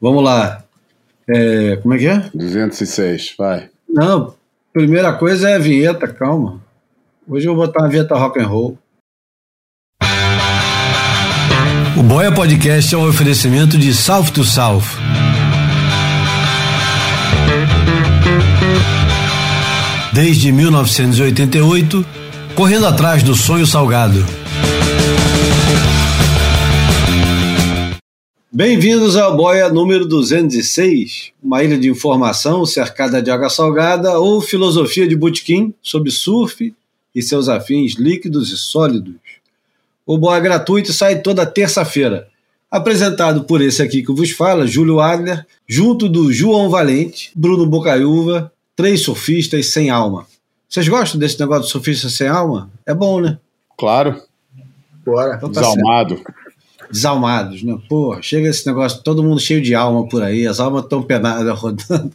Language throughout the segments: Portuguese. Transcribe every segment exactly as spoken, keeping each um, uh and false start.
Vamos lá. É, como é que é? duzentos e seis, vai. Não, primeira coisa é a vinheta, calma. Hoje eu vou botar uma vinheta rock and roll. O Boia Podcast é um oferecimento de South to South. Desde mil novecentos e oitenta e oito, correndo atrás do sonho salgado. Bem-vindos ao Boia número duzentos e seis, uma ilha de informação cercada de água salgada ou filosofia de botequim sobre surf e seus afins líquidos e sólidos. O Boia gratuito sai toda terça-feira, apresentado por esse aqui que vos fala, Júlio Adler, junto do João Valente, Bruno Bocaiúva, três surfistas sem alma. Vocês gostam desse negócio de surfista sem alma? É bom, né? Claro. Bora. Então tá Desalmado. certo. Desalmados, né? Pô, chega esse negócio, todo mundo cheio de alma por aí, as almas estão penadas rodando.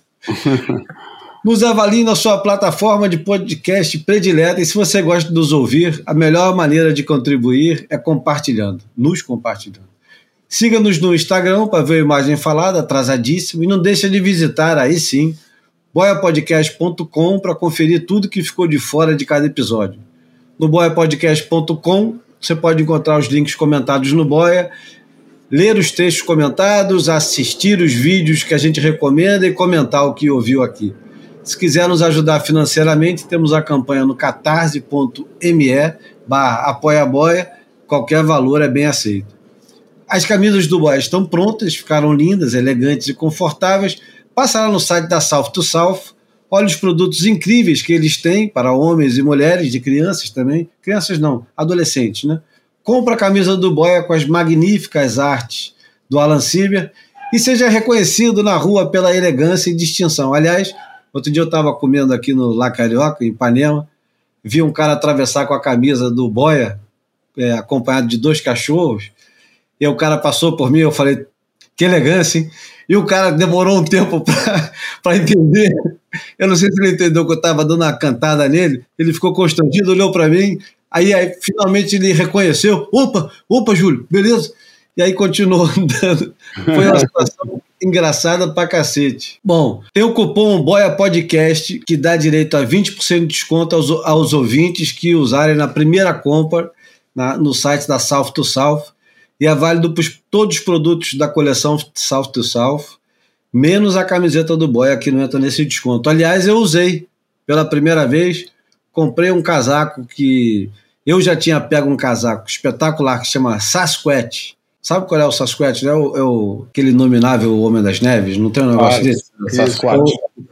Nos avalie na sua plataforma de podcast predileta e se você gosta de nos ouvir, a melhor maneira de contribuir é compartilhando, nos compartilhando. Siga-nos no Instagram para ver a imagem falada, atrasadíssimo, e não deixa de visitar, aí sim, boia podcast ponto com para conferir tudo que ficou de fora de cada episódio. No boia podcast ponto com você pode encontrar os links comentados no Boia, ler os textos comentados, assistir os vídeos que a gente recomenda e comentar o que ouviu aqui. Se quiser nos ajudar financeiramente, temos a campanha no catarse ponto me barra apoia boia, qualquer valor é bem aceito. As camisas do Boia estão prontas, ficaram lindas, elegantes e confortáveis. Passa lá no site da South to South, olha os produtos incríveis que eles têm para homens e mulheres, de crianças também. Crianças não, adolescentes, né? Compra a camisa do Boia com as magníficas artes do Alan Sieber e seja reconhecido na rua pela elegância e distinção. Aliás, outro dia eu estava comendo aqui no La Carioca, em Ipanema, vi um cara atravessar com a camisa do Boia, é, acompanhado de dois cachorros, e o cara passou por mim, eu falei, que elegância, hein? E o cara demorou um tempo para entender. Eu não sei se ele entendeu que eu estava dando uma cantada nele. Ele ficou constrangido, olhou para mim. Aí, aí, finalmente, ele reconheceu. Opa, opa, Júlio, beleza? E aí continuou andando. Foi uma situação engraçada pra cacete. Bom, tem o cupom Boia Podcast, que dá direito a vinte por cento de desconto aos, aos ouvintes que usarem na primeira compra na, no site da South to South. E é válido para todos os produtos da coleção South to South, menos a camiseta do Boia, que não entra nesse desconto. Aliás, eu usei pela primeira vez, comprei um casaco que eu já tinha pego um casaco espetacular que chama Sasquatch. Sabe qual é o Sasquatch? É o, é o aquele nominável Homem das Neves? Não tem um negócio ah, desse? Sasquatch.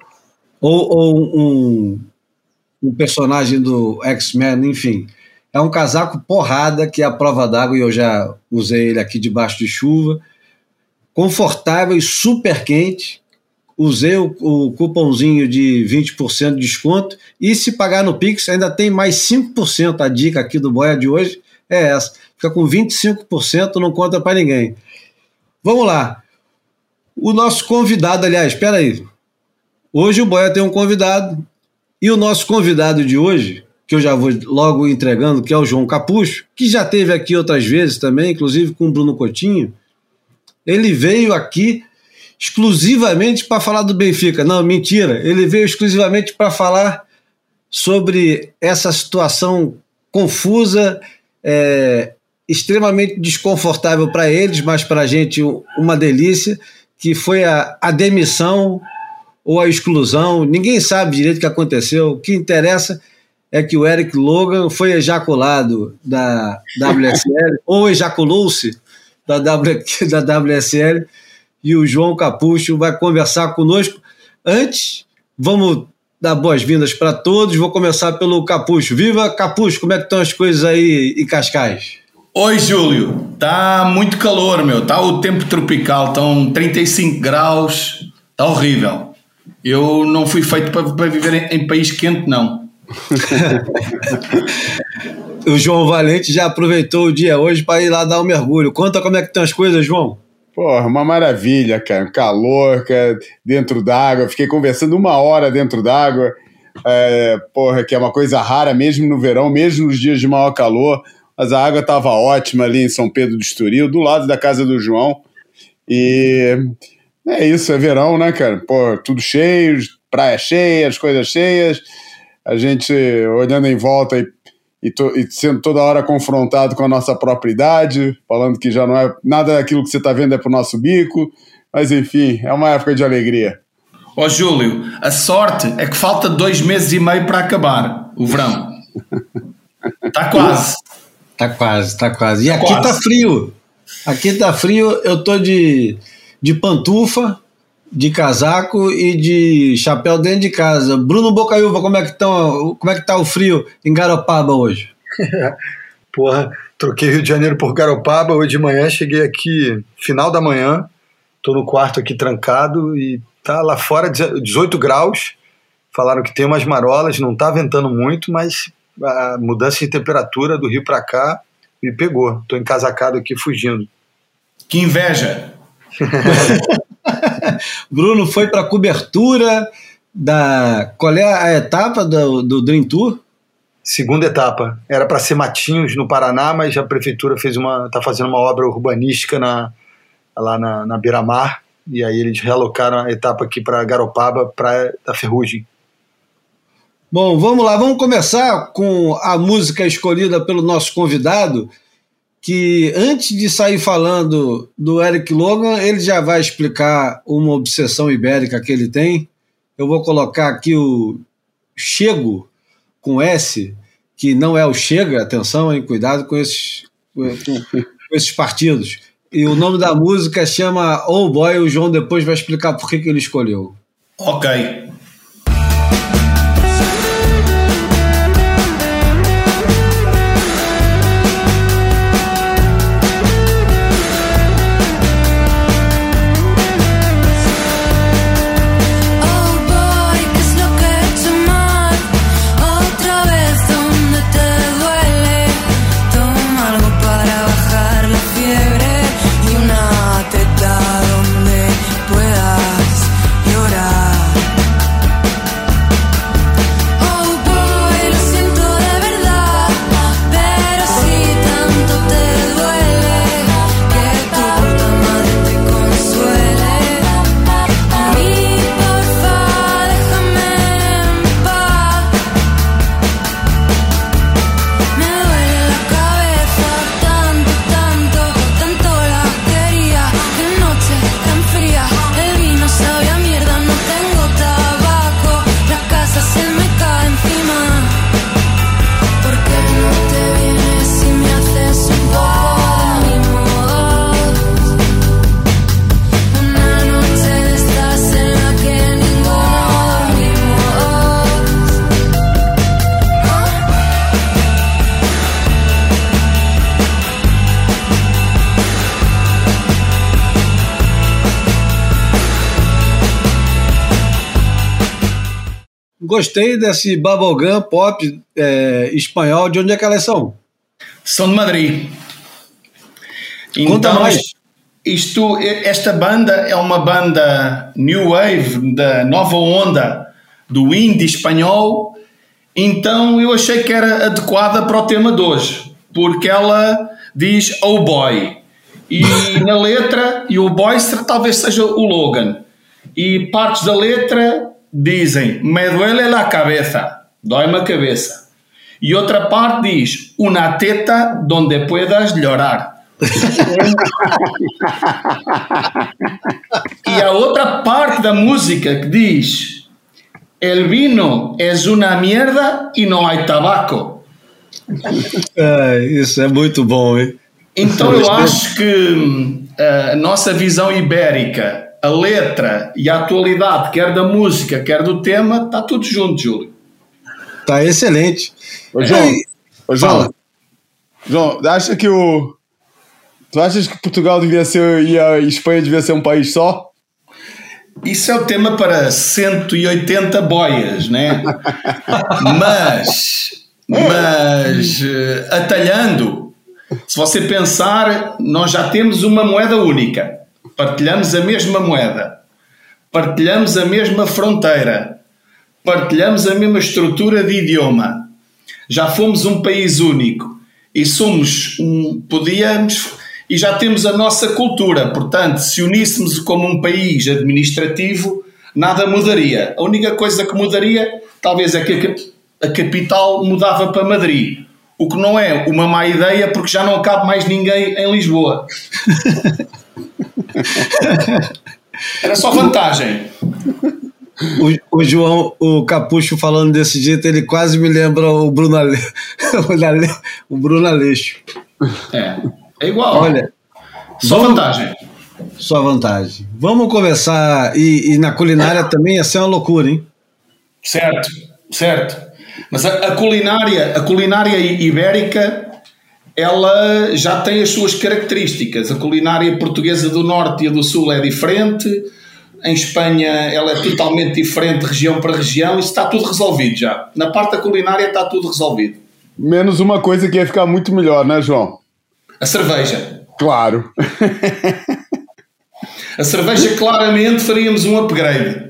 Ou, ou, ou um, um personagem do X-Men, enfim. É um casaco porrada que é a prova d'água e eu já usei ele aqui debaixo de chuva. Confortável e super quente. Usei o, o cupomzinho de vinte por cento de desconto e se pagar no Pix ainda tem mais cinco por cento. A dica aqui do Boia de hoje é essa. Fica com vinte e cinco por cento, não conta para ninguém. Vamos lá. O nosso convidado, aliás, espera aí. Hoje o Boia tem um convidado e o nosso convidado de hoje, que eu já vou logo entregando, que é o João Capucho, que já esteve aqui outras vezes também, inclusive com o Bruno Coutinho. Ele veio aqui exclusivamente para falar do Benfica. Não, mentira. Ele veio exclusivamente para falar sobre essa situação confusa, é, extremamente desconfortável para eles, mas para a gente uma delícia, que foi a, a demissão ou a exclusão. Ninguém sabe direito o que aconteceu. O que interessa é que o Eric Logan foi ejaculado da W S L, ou ejaculou-se da, w, da W S L, e o João Capucho vai conversar conosco. Antes, vamos dar boas-vindas para todos. Vou começar pelo Capucho. Viva, Capucho, como é que estão as coisas aí em Cascais? Oi, Júlio. Tá muito calor, meu. Tá o tempo tropical, estão trinta e cinco graus, tá horrível. Eu não fui feito para, para viver em, em país quente, não. O João Valente já aproveitou o dia hoje para ir lá dar um mergulho. Conta como é que estão as coisas, João. Porra, uma maravilha, cara. Calor, cara, dentro d'água. Fiquei conversando uma hora dentro d'água. É, porra, que é uma coisa rara mesmo no verão, mesmo nos dias de maior calor. Mas a água estava ótima ali em São Pedro do Estoril, do lado da casa do João. E É isso, é verão, né, cara? Pô, tudo cheio, praia cheia, as coisas cheias, a gente olhando em volta e, e, to, e sendo toda hora confrontado com a nossa própria idade, falando que já não é nada daquilo que você está vendo é pro nosso bico, mas enfim, é uma época de alegria. Ó Júlio, a sorte é que falta dois meses e meio para acabar o verão. Está quase. Está quase, está quase. E tá aqui quase. Tá frio. Aqui tá frio, eu tô de, de pantufa, de casaco e de chapéu dentro de casa. Bruno Bocaiúva, como é que tão, como é que tá o frio em Garopaba hoje? Porra, troquei Rio de Janeiro por Garopaba, hoje de manhã cheguei aqui, final da manhã, tô no quarto aqui trancado e tá lá fora dezoito graus, falaram que tem umas marolas, não tá ventando muito, mas a mudança de temperatura do Rio pra cá me pegou, tô encasacado aqui fugindo. Que inveja! Bruno foi para a cobertura da... Qual é a etapa do, do Dream Tour? Segunda etapa. Era para ser Matinhos, no Paraná, mas a prefeitura fez uma, tá fazendo uma obra urbanística na, lá na, na Beira-Mar, e aí eles realocaram a etapa aqui para Garopaba, Praia da Ferrugem. Bom, vamos lá, vamos começar com a música escolhida pelo nosso convidado, que antes de sair falando do Eric Logan, ele já vai explicar uma obsessão ibérica que ele tem. Eu vou colocar aqui o Chego, com S, que não é o Chega, atenção, hein, cuidado com esses, com, com esses partidos. E o nome da música chama Oh Boy, o João depois vai explicar por que, que ele escolheu. Ok. Gostei desse bubblegum pop é, espanhol. De onde é que elas são? São de Madrid. Conta Então, mais. Isto, esta banda é uma banda new wave, da nova onda do indie espanhol. Então eu achei que era adequada para o tema de hoje, porque ela diz Oh Boy, e na letra, e o boy talvez seja o Logan, e partes da letra dizem Me duele la cabeza, dói-me a cabeça, e outra parte diz Una teta donde puedas llorar. E a outra parte da música que diz El vino es una mierda y no hay tabaco. É, isso é muito bom, hein? Então eu acho que a nossa visão ibérica, a letra e a atualidade, quer da música, quer do tema, está tudo junto, Júlio. Tá excelente. Ô, João, Ei, ô, João, fala. João, acha que o Tu achas que Portugal devia ser e a Espanha devia ser um país só? Isso é o tema para cento e oitenta boias, né? mas, mas atalhando, se você pensar, nós já temos uma moeda única, partilhamos a mesma moeda, partilhamos a mesma fronteira, partilhamos a mesma estrutura de idioma, já fomos um país único e somos um, podíamos... e já temos a nossa cultura. Portanto, se uníssemos como um país administrativo, nada mudaria. A única coisa que mudaria, talvez, é que a capital mudava para Madrid. O que não é uma má ideia, porque já não cabe mais ninguém em Lisboa. Era só vantagem. O, o João, o Capucho falando desse jeito, ele quase me lembra o Bruno, Ale... o Bruno Aleixo. É, é igual. Olha, só vamos... vantagem. Só vantagem. Vamos começar, e, e na culinária também ia ser uma loucura, hein? Certo, certo. Mas a, a culinária, a culinária ibérica, ela já tem as suas características. A culinária portuguesa do Norte e a do Sul é diferente. Em Espanha ela é totalmente diferente de região para região. Isso está tudo resolvido já. Na parte da culinária está tudo resolvido. Menos uma coisa que ia ficar muito melhor, né, João? A cerveja. Claro. A cerveja, claramente, faríamos um upgrade.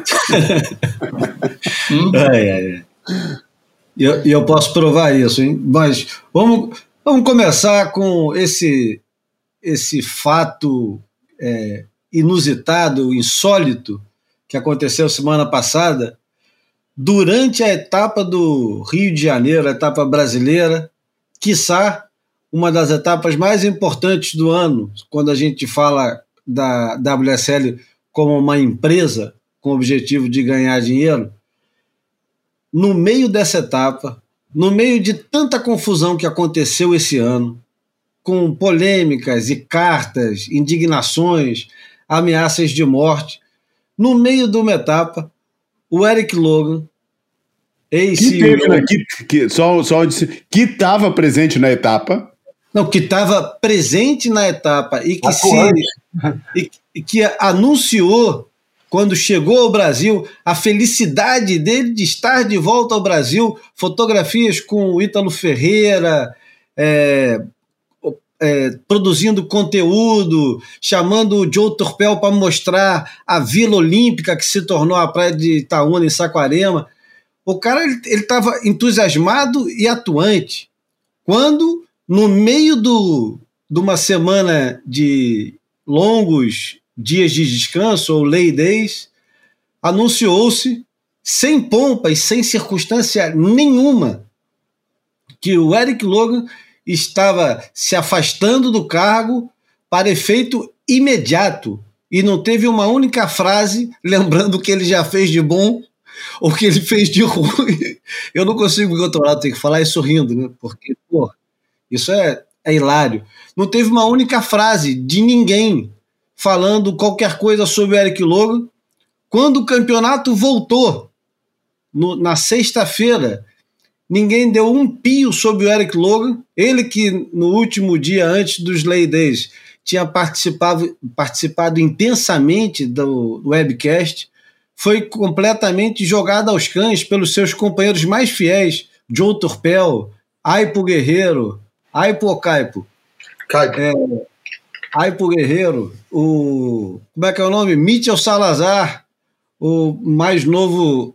hum? ai, ai. E eu, eu posso provar isso, hein? Mas vamos, vamos começar com esse, esse fato é, inusitado, insólito, que aconteceu semana passada, durante a etapa do Rio de Janeiro, a etapa brasileira, quiçá uma das etapas mais importantes do ano, quando a gente fala da W S L como uma empresa com o objetivo de ganhar dinheiro. No meio dessa etapa, no meio de tanta confusão que aconteceu esse ano, com polêmicas e cartas, indignações, ameaças de morte, no meio de uma etapa, o Eric Logan, ex-C E O... Que teve, né? que, que, só, só que estava presente na etapa... Não, que estava presente na etapa e que, se, e, e que anunciou, quando chegou ao Brasil, a felicidade dele de estar de volta ao Brasil, fotografias com o Ítalo Ferreira, é, é, produzindo conteúdo, chamando o Joe Turpel para mostrar a Vila Olímpica que se tornou a praia de Itaúna, em Saquarema. O cara ele estava entusiasmado e atuante. Quando... no meio do, de uma semana de longos dias de descanso, ou lay days, anunciou-se, sem pompa e sem circunstância nenhuma, que o Eric Logan estava se afastando do cargo para efeito imediato, e não teve uma única frase lembrando o que ele já fez de bom ou o que ele fez de ruim. Eu não consigo me controlar, tenho que falar isso rindo, né? Porque, pô, isso é, é hilário. Não teve uma única frase de ninguém falando qualquer coisa sobre o Eric Logan. Quando o campeonato voltou, no, na sexta-feira, ninguém deu um pio sobre o Eric Logan. Ele que no último dia antes dos Lay Days tinha participado, participado intensamente do, do webcast, foi completamente jogado aos cães pelos seus companheiros mais fiéis, Joe Turpel, Aipo Guerreiro, Aipo ou Caipo? Caipo. É, Aipo Guerreiro, o... como é que é o nome? Mitchell Salazar, o mais novo...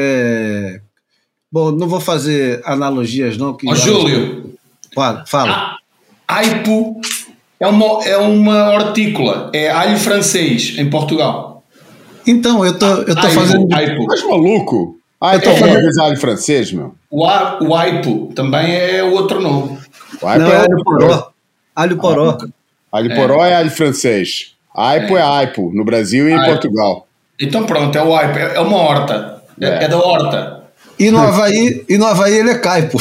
É, bom, não vou fazer analogias, não. Que Ô, Júlio. Fala. fala. A, Aipo é uma, é uma hortícola, é alho francês, em Portugal. Então, eu tô, eu tô Aipo, fazendo... Aipo. Mas maluco? Ah, então foi é. alho francês, meu. O, a, o Aipo também é outro nome. O Aipo não, é alho poró. Alho poró. Alho poró é. é alho francês. Aipo é. é aipo, no Brasil e em Aipo. Portugal. Então pronto, é o Aipo, é uma horta. É, é. é da horta. E no Havaí, e no Havaí ele é caipo.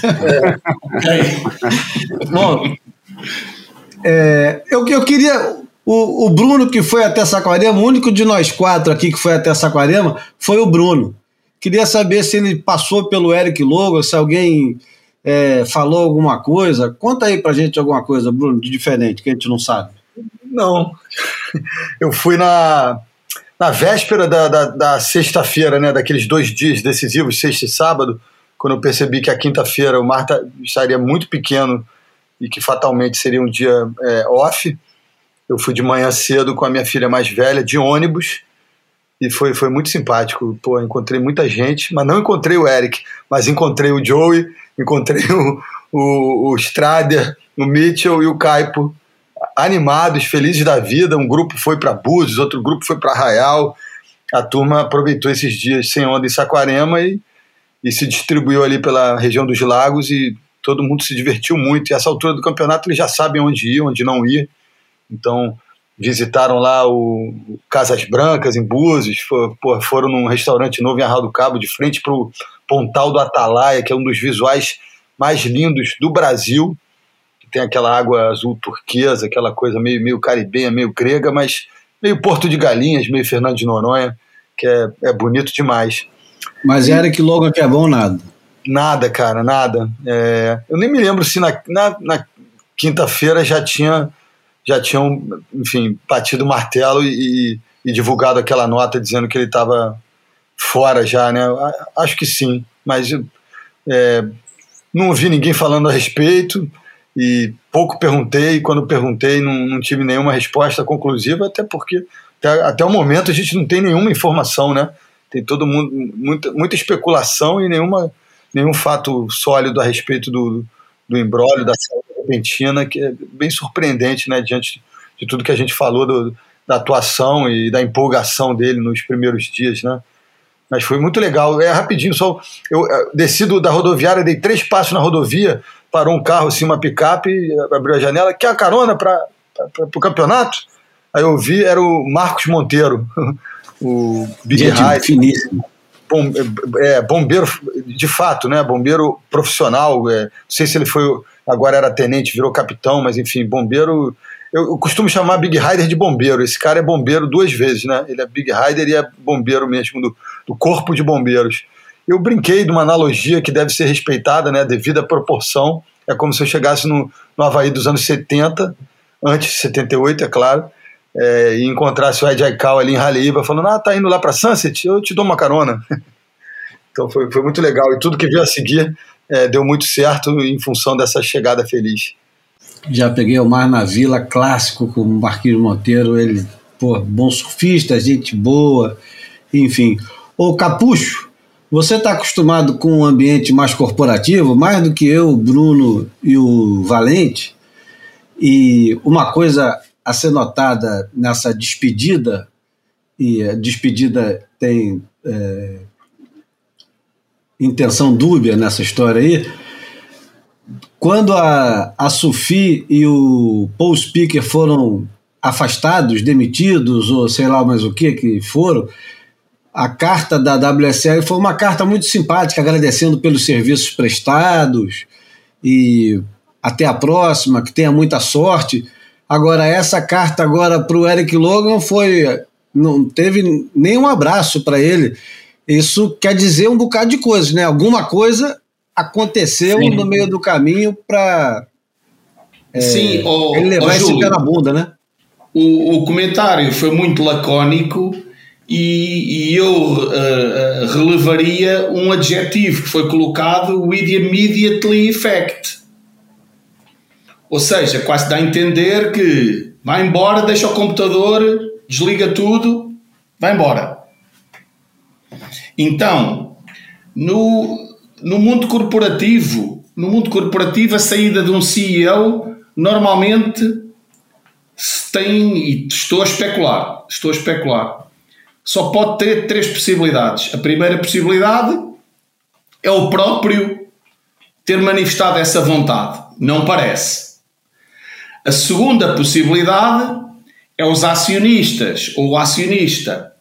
É. Bom, é, eu, eu queria... O, o Bruno, que foi até Saquarema, o único de nós quatro aqui que foi até Saquarema foi o Bruno. Queria saber se ele passou pelo Eric Logan, se alguém é, falou alguma coisa. Conta aí pra gente alguma coisa, Bruno, de diferente, que a gente não sabe. Não. Eu fui na, na véspera da, da, da sexta-feira, né, daqueles dois dias decisivos, sexta e sábado, quando eu percebi que a quinta-feira o mar estaria muito pequeno e que fatalmente seria um dia é, off. Eu fui de manhã cedo com a minha filha mais velha, de ônibus, e foi, foi muito simpático. Pô, encontrei muita gente, mas não encontrei o Eric, mas encontrei o Joey, encontrei o, o, o Strader, o Mitchell e o Caipo, animados, felizes da vida. Um grupo foi para Búzios, outro grupo foi para Arraial. A turma aproveitou esses dias sem onda em Saquarema e, e se distribuiu ali pela região dos lagos e todo mundo se divertiu muito. E essa altura do campeonato eles já sabem onde ir, onde não ir. Então visitaram lá o Casas Brancas em Búzios, for, por, foram num restaurante novo em Arraial do Cabo, de frente para o Pontal do Atalaia, que é um dos visuais mais lindos do Brasil. Tem aquela água azul turquesa, aquela coisa meio, meio caribenha, meio grega, mas meio Porto de Galinhas, meio Fernando de Noronha, que é, é bonito demais. Mas Eric Logan que é bom, nada? Nada, cara, nada. É, eu nem me lembro se na, na, na quinta-feira já tinha, já tinham, enfim, batido o martelo e, e divulgado aquela nota dizendo que ele estava fora já, né? Acho que sim, mas é, não ouvi ninguém falando a respeito. E pouco perguntei, quando perguntei não, não tive nenhuma resposta conclusiva, até porque até, até o momento a gente não tem nenhuma informação, né? Tem todo mundo, muita, muita especulação e nenhuma, nenhum fato sólido a respeito do, do imbróglio, da saída repentina, que é bem surpreendente, né? Diante de tudo que a gente falou do, da atuação e da empolgação dele nos primeiros dias, né? Mas foi muito legal. É rapidinho, só eu desci do, da rodoviária, dei três passos na rodovia, parou um carro assim, uma picape, abriu a janela, quer a carona para o campeonato? Aí eu vi, era o Marcos Monteiro, o Big Rider. Finíssimo. Bom, é, bombeiro de fato, né? Bombeiro profissional. É, não sei se ele foi, agora era tenente, virou capitão, mas enfim, bombeiro. Eu, eu costumo chamar Big Rider de bombeiro. Esse cara é bombeiro duas vezes, né? Ele é Big Rider e é bombeiro mesmo, do, do corpo de bombeiros. Eu brinquei de uma analogia que deve ser respeitada, né, devido à proporção. É como se eu chegasse no, no Havaí dos anos setenta, antes de setenta e oito, é claro, é, e encontrasse o Ed Aikau ali em Raleigh, falando, ah, tá indo lá para Sunset? Eu te dou uma carona. Então foi, foi muito legal. E tudo que veio a seguir é, deu muito certo em função dessa chegada feliz. Já peguei o Mar na Vila, clássico, com o Marquinhos Monteiro, ele, pô, bom surfista, gente boa, enfim. Ô, Capucho, você está acostumado com um ambiente mais corporativo, mais do que eu, o Bruno e o Valente, e uma coisa a ser notada nessa despedida, e a despedida tem é, intenção dúbia nessa história aí, quando a, a Sufi e o Paul Speaker foram afastados, demitidos, ou sei lá mais o que que foram, a carta da W S L foi uma carta muito simpática, agradecendo pelos serviços prestados e até a próxima, que tenha muita sorte. Agora, essa carta agora para o Eric Logan foi, não teve nenhum abraço para ele. Isso quer dizer um bocado de coisas, né? Alguma coisa aconteceu Sim. no meio do caminho para é, ele levar esse pé na bunda, né? O, o comentário foi muito lacónico e, e eu uh, relevaria um adjetivo que foi colocado, with immediately effect. Ou seja, quase dá a entender que vai embora, deixa o computador, desliga tudo, vai embora. Então, no, no mundo corporativo, no mundo corporativo, a saída de um C E O normalmente se tem, e estou a especular, estou a especular, só pode ter três possibilidades. A primeira possibilidade é o próprio ter manifestado essa vontade. Não parece. A segunda possibilidade é os acionistas, ou o acionista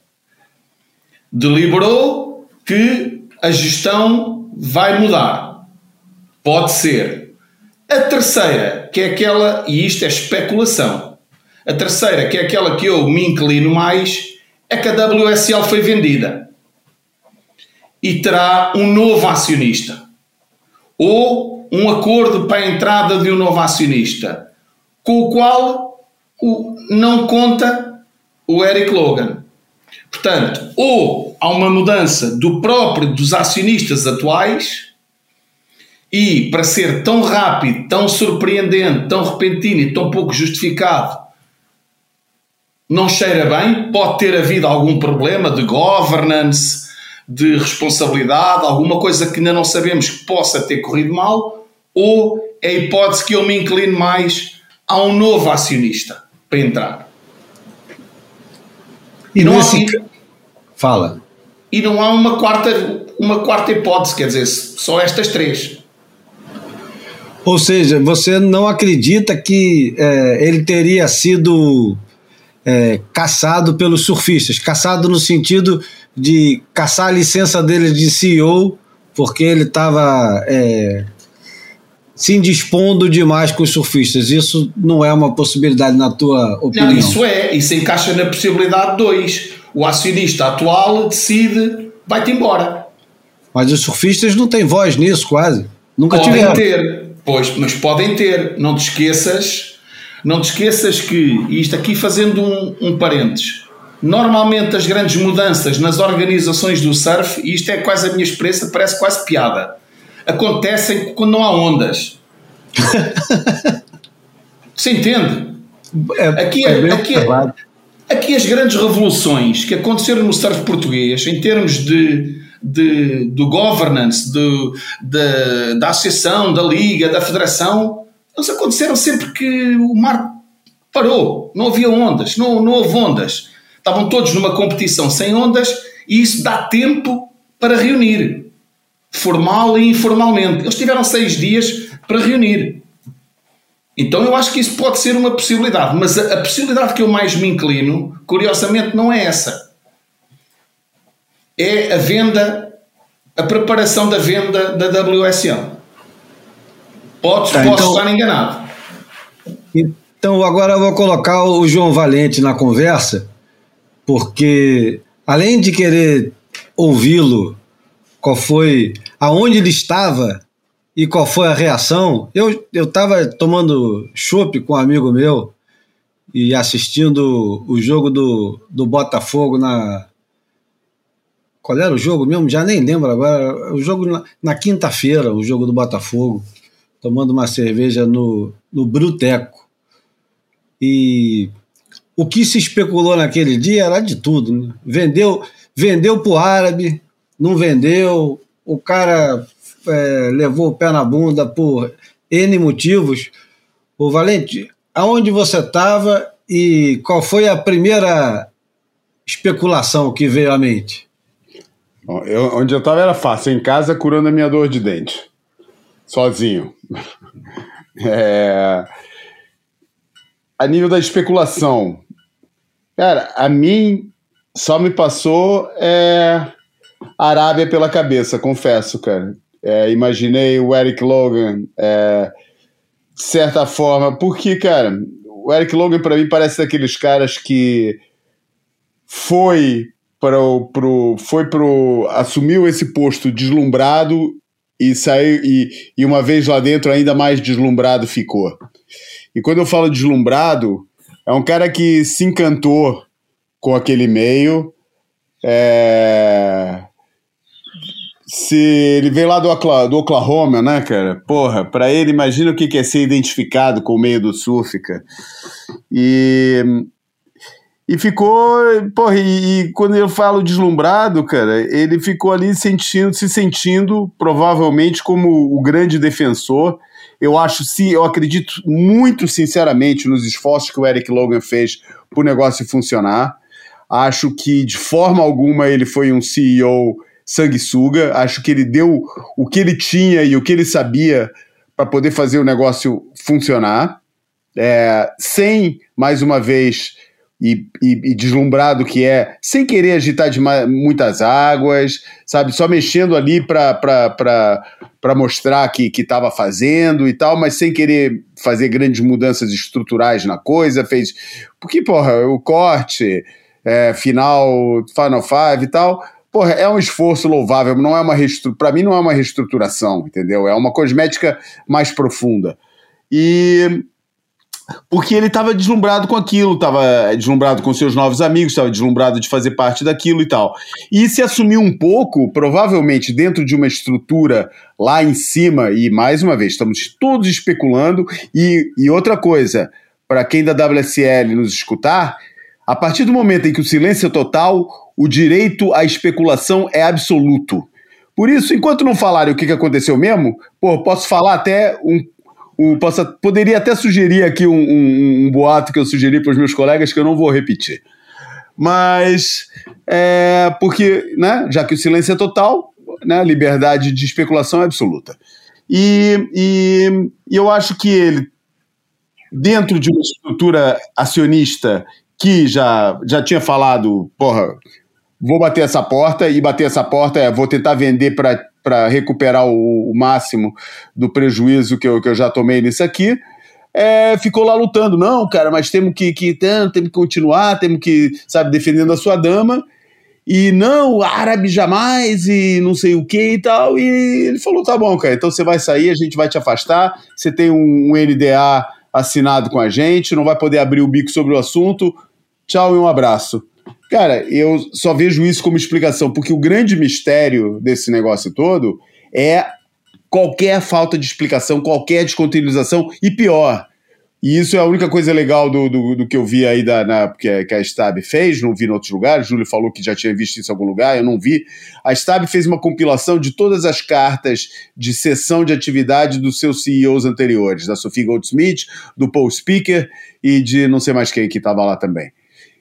deliberou que a gestão vai mudar. Pode ser. A terceira, que é aquela, e isto é especulação, a terceira, que é aquela que eu me inclino mais, é que a W S L foi vendida e terá um novo acionista ou um acordo para a entrada de um novo acionista com o qual o, não conta o Eric Logan. Portanto, ou há uma mudança do próprio dos acionistas atuais e, para ser tão rápido, tão surpreendente, tão repentino e tão pouco justificado, não cheira bem, pode ter havido algum problema de governance, de responsabilidade, alguma coisa que ainda não sabemos que possa ter corrido mal, ou é a hipótese que eu me inclino mais há um novo acionista para entrar. E, e, não, nesse... há, e, Fala. e não há uma quarta, uma quarta hipótese, quer dizer, só estas três. Ou seja, você não acredita que é, ele teria sido é, caçado pelos surfistas, caçado no sentido de caçar a licença dele de C E O, porque ele estava é, se indispondo demais com os surfistas. Isso não é uma possibilidade na tua opinião? Não, isso é, isso encaixa na possibilidade dois. O acionista atual decide, vai-te embora. Mas os surfistas não têm voz nisso, quase. Nunca podem tiveram. ter, pois, mas podem ter. Não te esqueças, não te esqueças que, e isto aqui fazendo um, um parênteses, normalmente as grandes mudanças nas organizações do surf, e isto é quase a minha experiência, parece quase piada, acontecem quando não há ondas. Você entende? É, aqui, é bem aqui, observado. aqui as grandes revoluções que aconteceram no surf português, em termos de, de, do governance, do, de, da associação, da liga, da federação, eles aconteceram sempre que o mar parou, não havia ondas, não, não houve ondas. Estavam todos numa competição sem ondas e isso dá tempo para reunir, formal e informalmente. Eles tiveram seis dias para reunir. Então eu acho que isso pode ser uma possibilidade, mas a, a possibilidade que eu mais me inclino, curiosamente, não é essa. É a venda, a preparação da venda da W S L. Podes, Tá, posso então- estar enganado. Então agora eu vou colocar o João Valente na conversa, porque além de querer ouvi-lo, qual foi, aonde ele estava e qual foi a reação, eu estava tomando chopp com um amigo meu e assistindo o jogo do, do Botafogo na... Qual era o jogo mesmo? Já nem lembro agora. O jogo na, na quinta-feira, o jogo do Botafogo, tomando uma cerveja no, no Bruteco. E o que se especulou naquele dia era de tudo, né? Vendeu, vendeu para o árabe, não vendeu, o cara é, levou o pé na bunda por N motivos. O Valente, aonde você estava e qual foi a primeira especulação que veio à mente? Bom, eu- onde eu estava era fácil, em casa curando a minha dor de dente, sozinho. É, A nível da especulação, cara, a mim só me passou é, Arábia pela cabeça, confesso, cara. É, imaginei o Eric Logan, é, de certa forma, porque, cara, o Eric Logan para mim parece daqueles caras que foi para o pro, foi pro assumiu esse posto deslumbrado e saiu e, e uma vez lá dentro ainda mais deslumbrado ficou. E quando eu falo deslumbrado, é um cara que se encantou com aquele meio. É... Se ele veio lá do, Ocla- do Oklahoma, né, cara? Porra, pra ele, imagina o que que é ser identificado com o meio do surf, cara. E, e ficou, porra, e, e quando eu falo deslumbrado, cara, ele ficou ali sentindo, se sentindo provavelmente como o grande defensor. Eu acho, sim, eu acredito muito sinceramente nos esforços que o Eric Logan fez para o negócio funcionar. Acho que de forma alguma ele foi um C E O sanguessuga. Acho que ele deu o que ele tinha e o que ele sabia para poder fazer o negócio funcionar. É, sem, mais uma vez, e, e, e deslumbrado que é, sem querer agitar de muitas águas, sabe? Só mexendo ali para mostrar que estava fazendo e tal, mas sem querer fazer grandes mudanças estruturais na coisa. Fez. Porque, porra, o corte, é, final, Final Five e tal. Porra, é um esforço louvável, não é uma restru... para mim não é uma reestruturação, entendeu? É uma cosmética mais profunda. E porque ele estava deslumbrado com aquilo, estava deslumbrado com seus novos amigos, estava deslumbrado de fazer parte daquilo e tal. E se assumiu um pouco, provavelmente dentro de uma estrutura lá em cima, e mais uma vez, estamos todos especulando, e, e outra coisa, para quem da W S L nos escutar, a partir do momento em que o silêncio é total, o direito à especulação é absoluto. Por isso, enquanto não falarem o que aconteceu mesmo, pô, posso falar até um um possa, poderia até sugerir aqui um, um, um boato que eu sugeri para os meus colegas que eu não vou repetir. Mas, é, porque, né, já que o silêncio é total, né, liberdade de especulação é absoluta. E, e, e eu acho que ele, dentro de uma estrutura acionista que já, já tinha falado, porra, vou bater essa porta, e bater essa porta é, vou tentar vender para recuperar o, o máximo do prejuízo que eu, que eu já tomei nisso aqui, é, ficou lá lutando. Não, cara, mas temos que, que, temos que continuar, temos que, sabe, defendendo a sua dama, e não, árabe jamais, e não sei o que e tal, e ele falou, tá bom, cara, então você vai sair, a gente vai te afastar, você tem um, um N D A assinado com a gente, não vai poder abrir o bico sobre o assunto, tchau e um abraço. Cara, eu só vejo isso como explicação, porque o grande mistério desse negócio todo é qualquer falta de explicação, qualquer descontextualização, e pior, e isso é a única coisa legal do, do, do que eu vi aí da, na, que, a, que a Stab fez, não vi em outros lugares, o Júlio falou que já tinha visto isso em algum lugar, eu não vi. A Stab fez uma compilação de todas as cartas de cessão de atividade dos seus C E Os anteriores, da Sophie Goldsmith, do Paul Speaker e de não sei mais quem que estava lá também.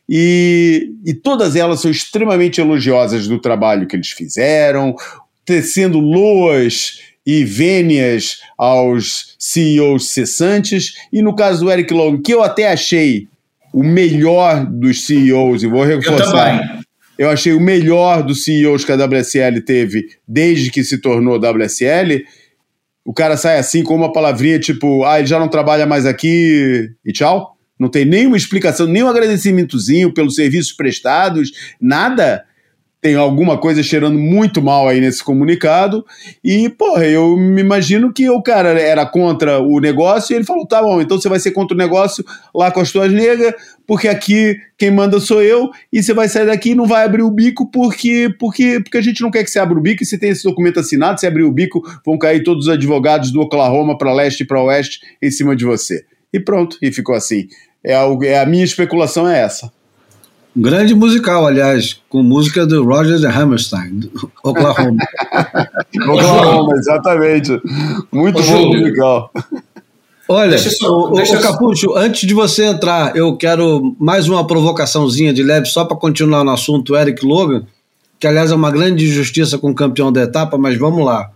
E, e todas elas são extremamente elogiosas do trabalho que eles fizeram, tecendo loas e vênias aos C E Os cessantes, e no caso do Eric Logan, que eu até achei o melhor dos C E Os, e vou reforçar, eu, também. eu achei o melhor dos C E Os que a W S L teve desde que se tornou W S L, o cara sai assim com uma palavrinha tipo, ah, ele já não trabalha mais aqui e tchau, não tem nenhuma explicação, nenhum agradecimentozinho pelos serviços prestados, nada. Tem alguma coisa cheirando muito mal aí nesse comunicado, e, porra, eu me imagino que o cara era contra o negócio, e ele falou, tá bom, então você vai ser contra o negócio lá com as tuas negras, porque aqui quem manda sou eu, e você vai sair daqui e não vai abrir o bico, porque, porque, porque a gente não quer que você abra o bico, e você tem esse documento assinado, se abrir o bico, vão cair todos os advogados do Oklahoma para leste e para oeste em cima de você. E pronto, e ficou assim. É a, é a minha especulação é essa. Um grande musical, aliás, com música do Rodgers and Hammerstein, do Oklahoma. Oklahoma, exatamente. Muito Ô, bom musical. Olha, só, o, o Capucho, antes de você entrar, eu quero mais uma provocaçãozinha de leve, só para continuar no assunto Eric Logan, que aliás é uma grande injustiça com o campeão da etapa, mas vamos lá.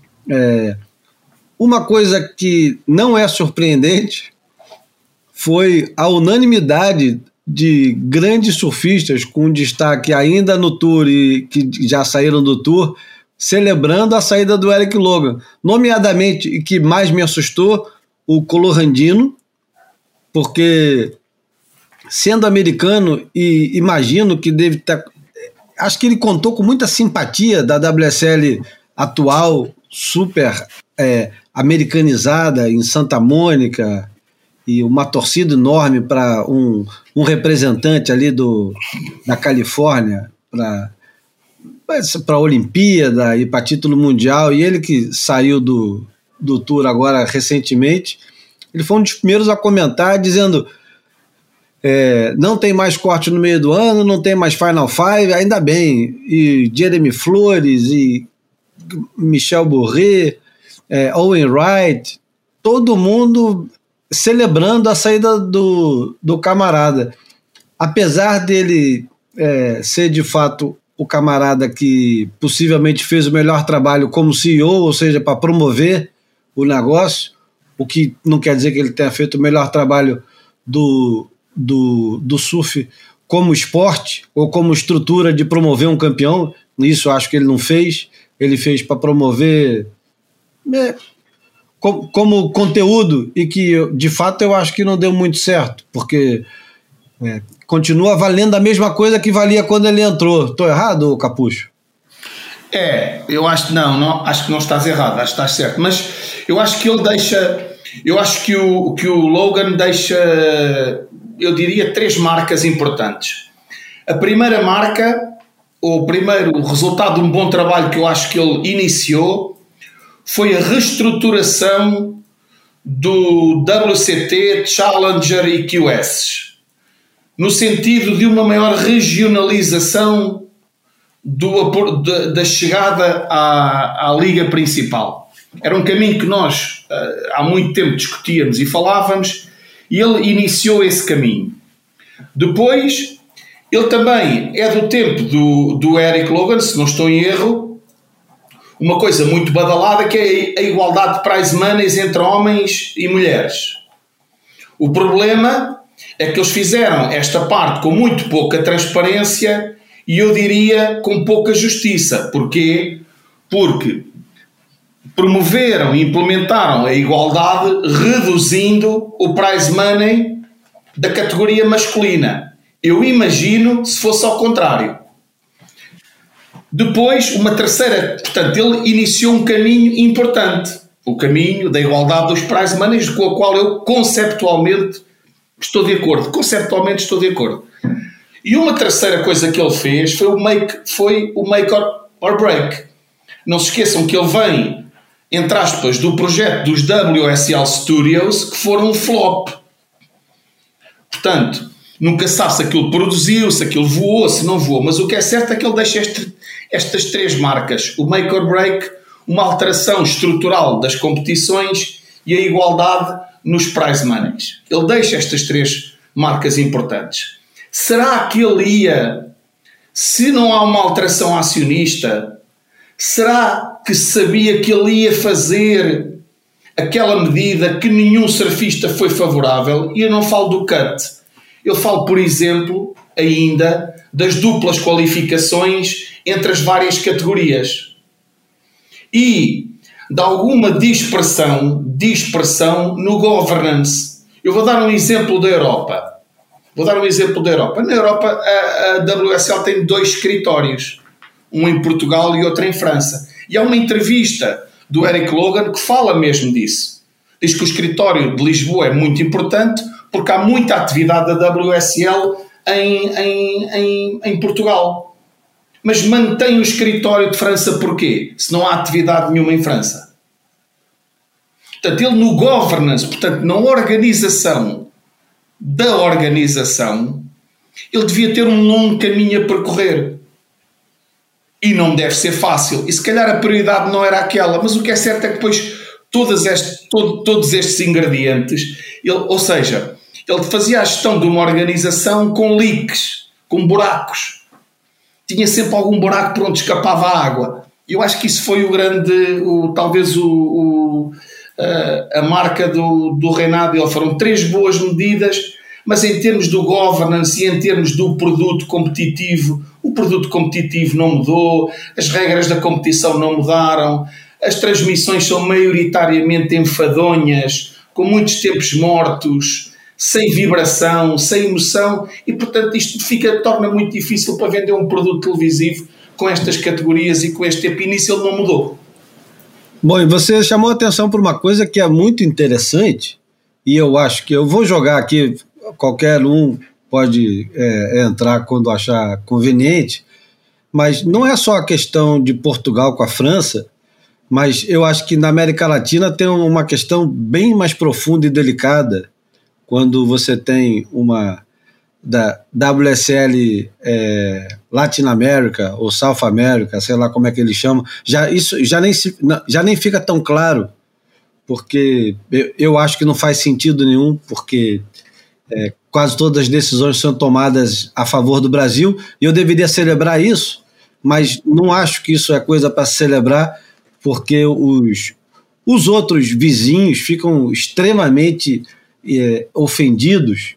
É, uma coisa que não é surpreendente foi a unanimidade de grandes surfistas com destaque ainda no Tour e que já saíram do Tour, celebrando a saída do Eric Logan. Nomeadamente, e que mais me assustou, o Colorandino, porque sendo americano, e imagino que deve estar... Acho que ele contou com muita simpatia da W S L atual, super é, americanizada em Santa Mônica, e uma torcida enorme para um, um representante ali do, da Califórnia para a Olimpíada e para título mundial, e ele que saiu do, do Tour agora recentemente, ele foi um dos primeiros a comentar dizendo é, não tem mais corte no meio do ano, não tem mais Final Five, ainda bem, e Jeremy Flores e Michel Bourret, é, Owen Wright, todo mundo celebrando a saída do, do camarada. Apesar dele é, ser de fato o camarada que possivelmente fez o melhor trabalho como C E O, ou seja, para promover o negócio, o que não quer dizer que ele tenha feito o melhor trabalho do, do, do surf como esporte ou como estrutura de promover um campeão. Isso eu acho que ele não fez. Ele fez para promover... É, Como, como conteúdo, e que de fato eu acho que não deu muito certo, porque é, continua valendo a mesma coisa que valia quando ele entrou. Estou errado, Capucho? É, eu acho que não, não, acho que não estás errado, acho que estás certo, mas eu acho que ele deixa, eu acho que o, que o Logan deixa, eu diria, três marcas importantes. A primeira marca, ou o primeiro resultado de um bom trabalho que eu acho que ele iniciou, foi a reestruturação do W C T, Challenger e Q S, no sentido de uma maior regionalização do, da, da chegada à, à liga principal. Era um caminho que nós uh, há muito tempo discutíamos e falávamos, e ele iniciou esse caminho. Depois, ele também é do tempo do, do Eric Logan, se não estou em erro, uma coisa muito badalada que é a igualdade de prize monies entre homens e mulheres. O problema é que eles fizeram esta parte com muito pouca transparência e eu diria com pouca justiça. Porquê? Porque promoveram e implementaram a igualdade reduzindo o prize money da categoria masculina. Eu imagino se fosse ao contrário. Depois, uma terceira, portanto, ele iniciou um caminho importante, o caminho da igualdade dos prize monies, com o qual eu conceptualmente estou de acordo. Conceptualmente estou de acordo. E uma terceira coisa que ele fez foi o make, foi o make or, or break. Não se esqueçam que ele vem, entre aspas, do projeto dos W S L Studios, que foram um flop. Portanto, nunca sabe se aquilo produziu, se aquilo voou, se não voou, mas o que é certo é que ele deixa este, estas três marcas, o make or break, uma alteração estrutural das competições e a igualdade nos prize monies. Ele deixa estas três marcas importantes. Será que ele ia, se não há uma alteração acionista, será que sabia que ele ia fazer aquela medida que nenhum surfista foi favorável? E eu não falo do cut. Eu falo, por exemplo, ainda das duplas qualificações entre as várias categorias. E de alguma dispersão, dispersão no governance. Eu vou dar um exemplo da Europa. Vou dar um exemplo da Europa. Na Europa, a, a W S L tem dois escritórios. Um em Portugal e outro em França. E há uma entrevista do Eric Logan que fala mesmo disso. Diz que o escritório de Lisboa é muito importante porque há muita atividade da W S L em, em, em, em Portugal. Mas mantém o escritório de França porquê? Se não há atividade nenhuma em França. Portanto, ele no governance, portanto, na organização da organização, ele devia ter um longo caminho a percorrer. E não deve ser fácil. E se calhar a prioridade não era aquela. Mas o que é certo é que depois todos estes, todo, todos estes ingredientes, ele, ou seja, ele fazia a gestão de uma organização com leaks, com buracos. Tinha sempre algum buraco por onde escapava a água. Eu acho que isso foi o grande, o, talvez o, o, a, a marca do, do reinado dele. Foram três boas medidas, mas em termos do governance e em termos do produto competitivo, o produto competitivo não mudou, as regras da competição não mudaram, as transmissões são maioritariamente enfadonhas, com muitos tempos mortos, sem vibração, sem emoção, e portanto isto fica, torna muito difícil para vender um produto televisivo com estas categorias e com este tempo. Início ele não mudou. Bom, e você chamou a atenção por uma coisa que é muito interessante, e eu acho que eu vou jogar aqui, qualquer um pode é, entrar quando achar conveniente, mas não é só a questão de Portugal com a França, mas eu acho que na América Latina tem uma questão bem mais profunda e delicada quando você tem uma da W S L é, Latin America ou South America, sei lá como é que eles chamam, já, isso já nem, se, já nem fica tão claro, porque eu, eu acho que não faz sentido nenhum, porque é, quase todas as decisões são tomadas a favor do Brasil, e eu deveria celebrar isso, mas não acho que isso é coisa para celebrar, porque os, os outros vizinhos ficam extremamente é, ofendidos,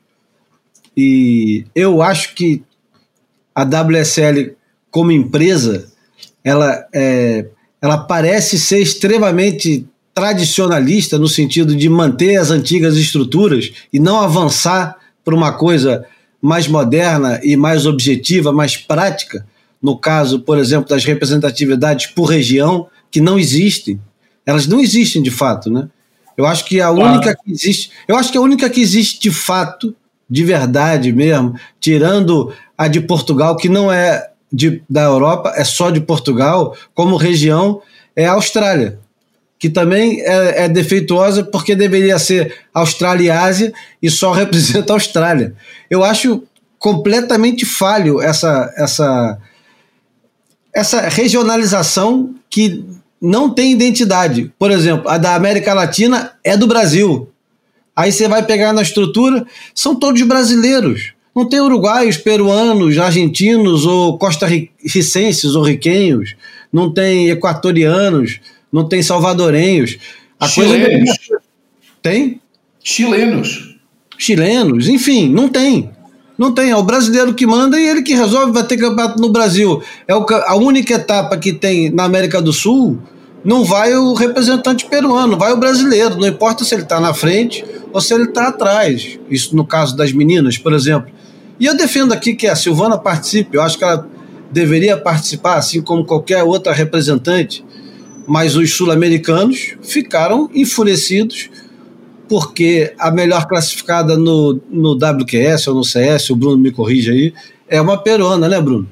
e eu acho que a W S L como empresa, ela, é, ela parece ser extremamente tradicionalista no sentido de manter as antigas estruturas e não avançar para uma coisa mais moderna e mais objetiva, mais prática, no caso, por exemplo, das representatividades por região, que não existem. Elas não existem de fato, né? Eu acho que a única que existe, eu acho que a única que existe de fato, de verdade mesmo, tirando a de Portugal, que não é de, da Europa, é só de Portugal, como região, é a Austrália, que também é, é defeituosa porque deveria ser Austrália e Ásia e só representa a Austrália. Eu acho completamente falho essa, essa, essa regionalização que não tem identidade. Por exemplo, a da América Latina é do Brasil. Aí você vai pegar na estrutura, são todos brasileiros. Não tem uruguaios, peruanos, argentinos ou costarricenses ou riquenhos. Não tem equatorianos, não tem salvadorenhos. A Chilenos. Coisa... Tem? Chilenos. Chilenos, enfim, não tem. Não tem, é o brasileiro que manda e ele que resolve. Vai ter campeonato no Brasil. É o, a única etapa que tem na América do Sul, não vai o representante peruano, vai o brasileiro. Não importa se ele está na frente ou se ele está atrás. Isso no caso das meninas, por exemplo. E eu defendo aqui que a Silvana participe. Eu acho que ela deveria participar, assim como qualquer outra representante. Mas os sul-americanos ficaram enfurecidos porque a melhor classificada no, no W Q S ou no C S, o Bruno me corrige aí, é uma peruana, né, Bruno?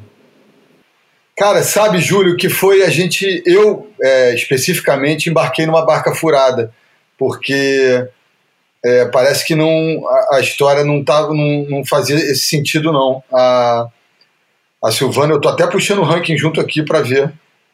Cara, sabe, Júlio, que foi a gente, eu é, especificamente embarquei numa barca furada, porque é, parece que não, a, a história não, tava, não, não fazia esse sentido, não. A, a Silvana, eu tô até puxando o ranking junto aqui para ver.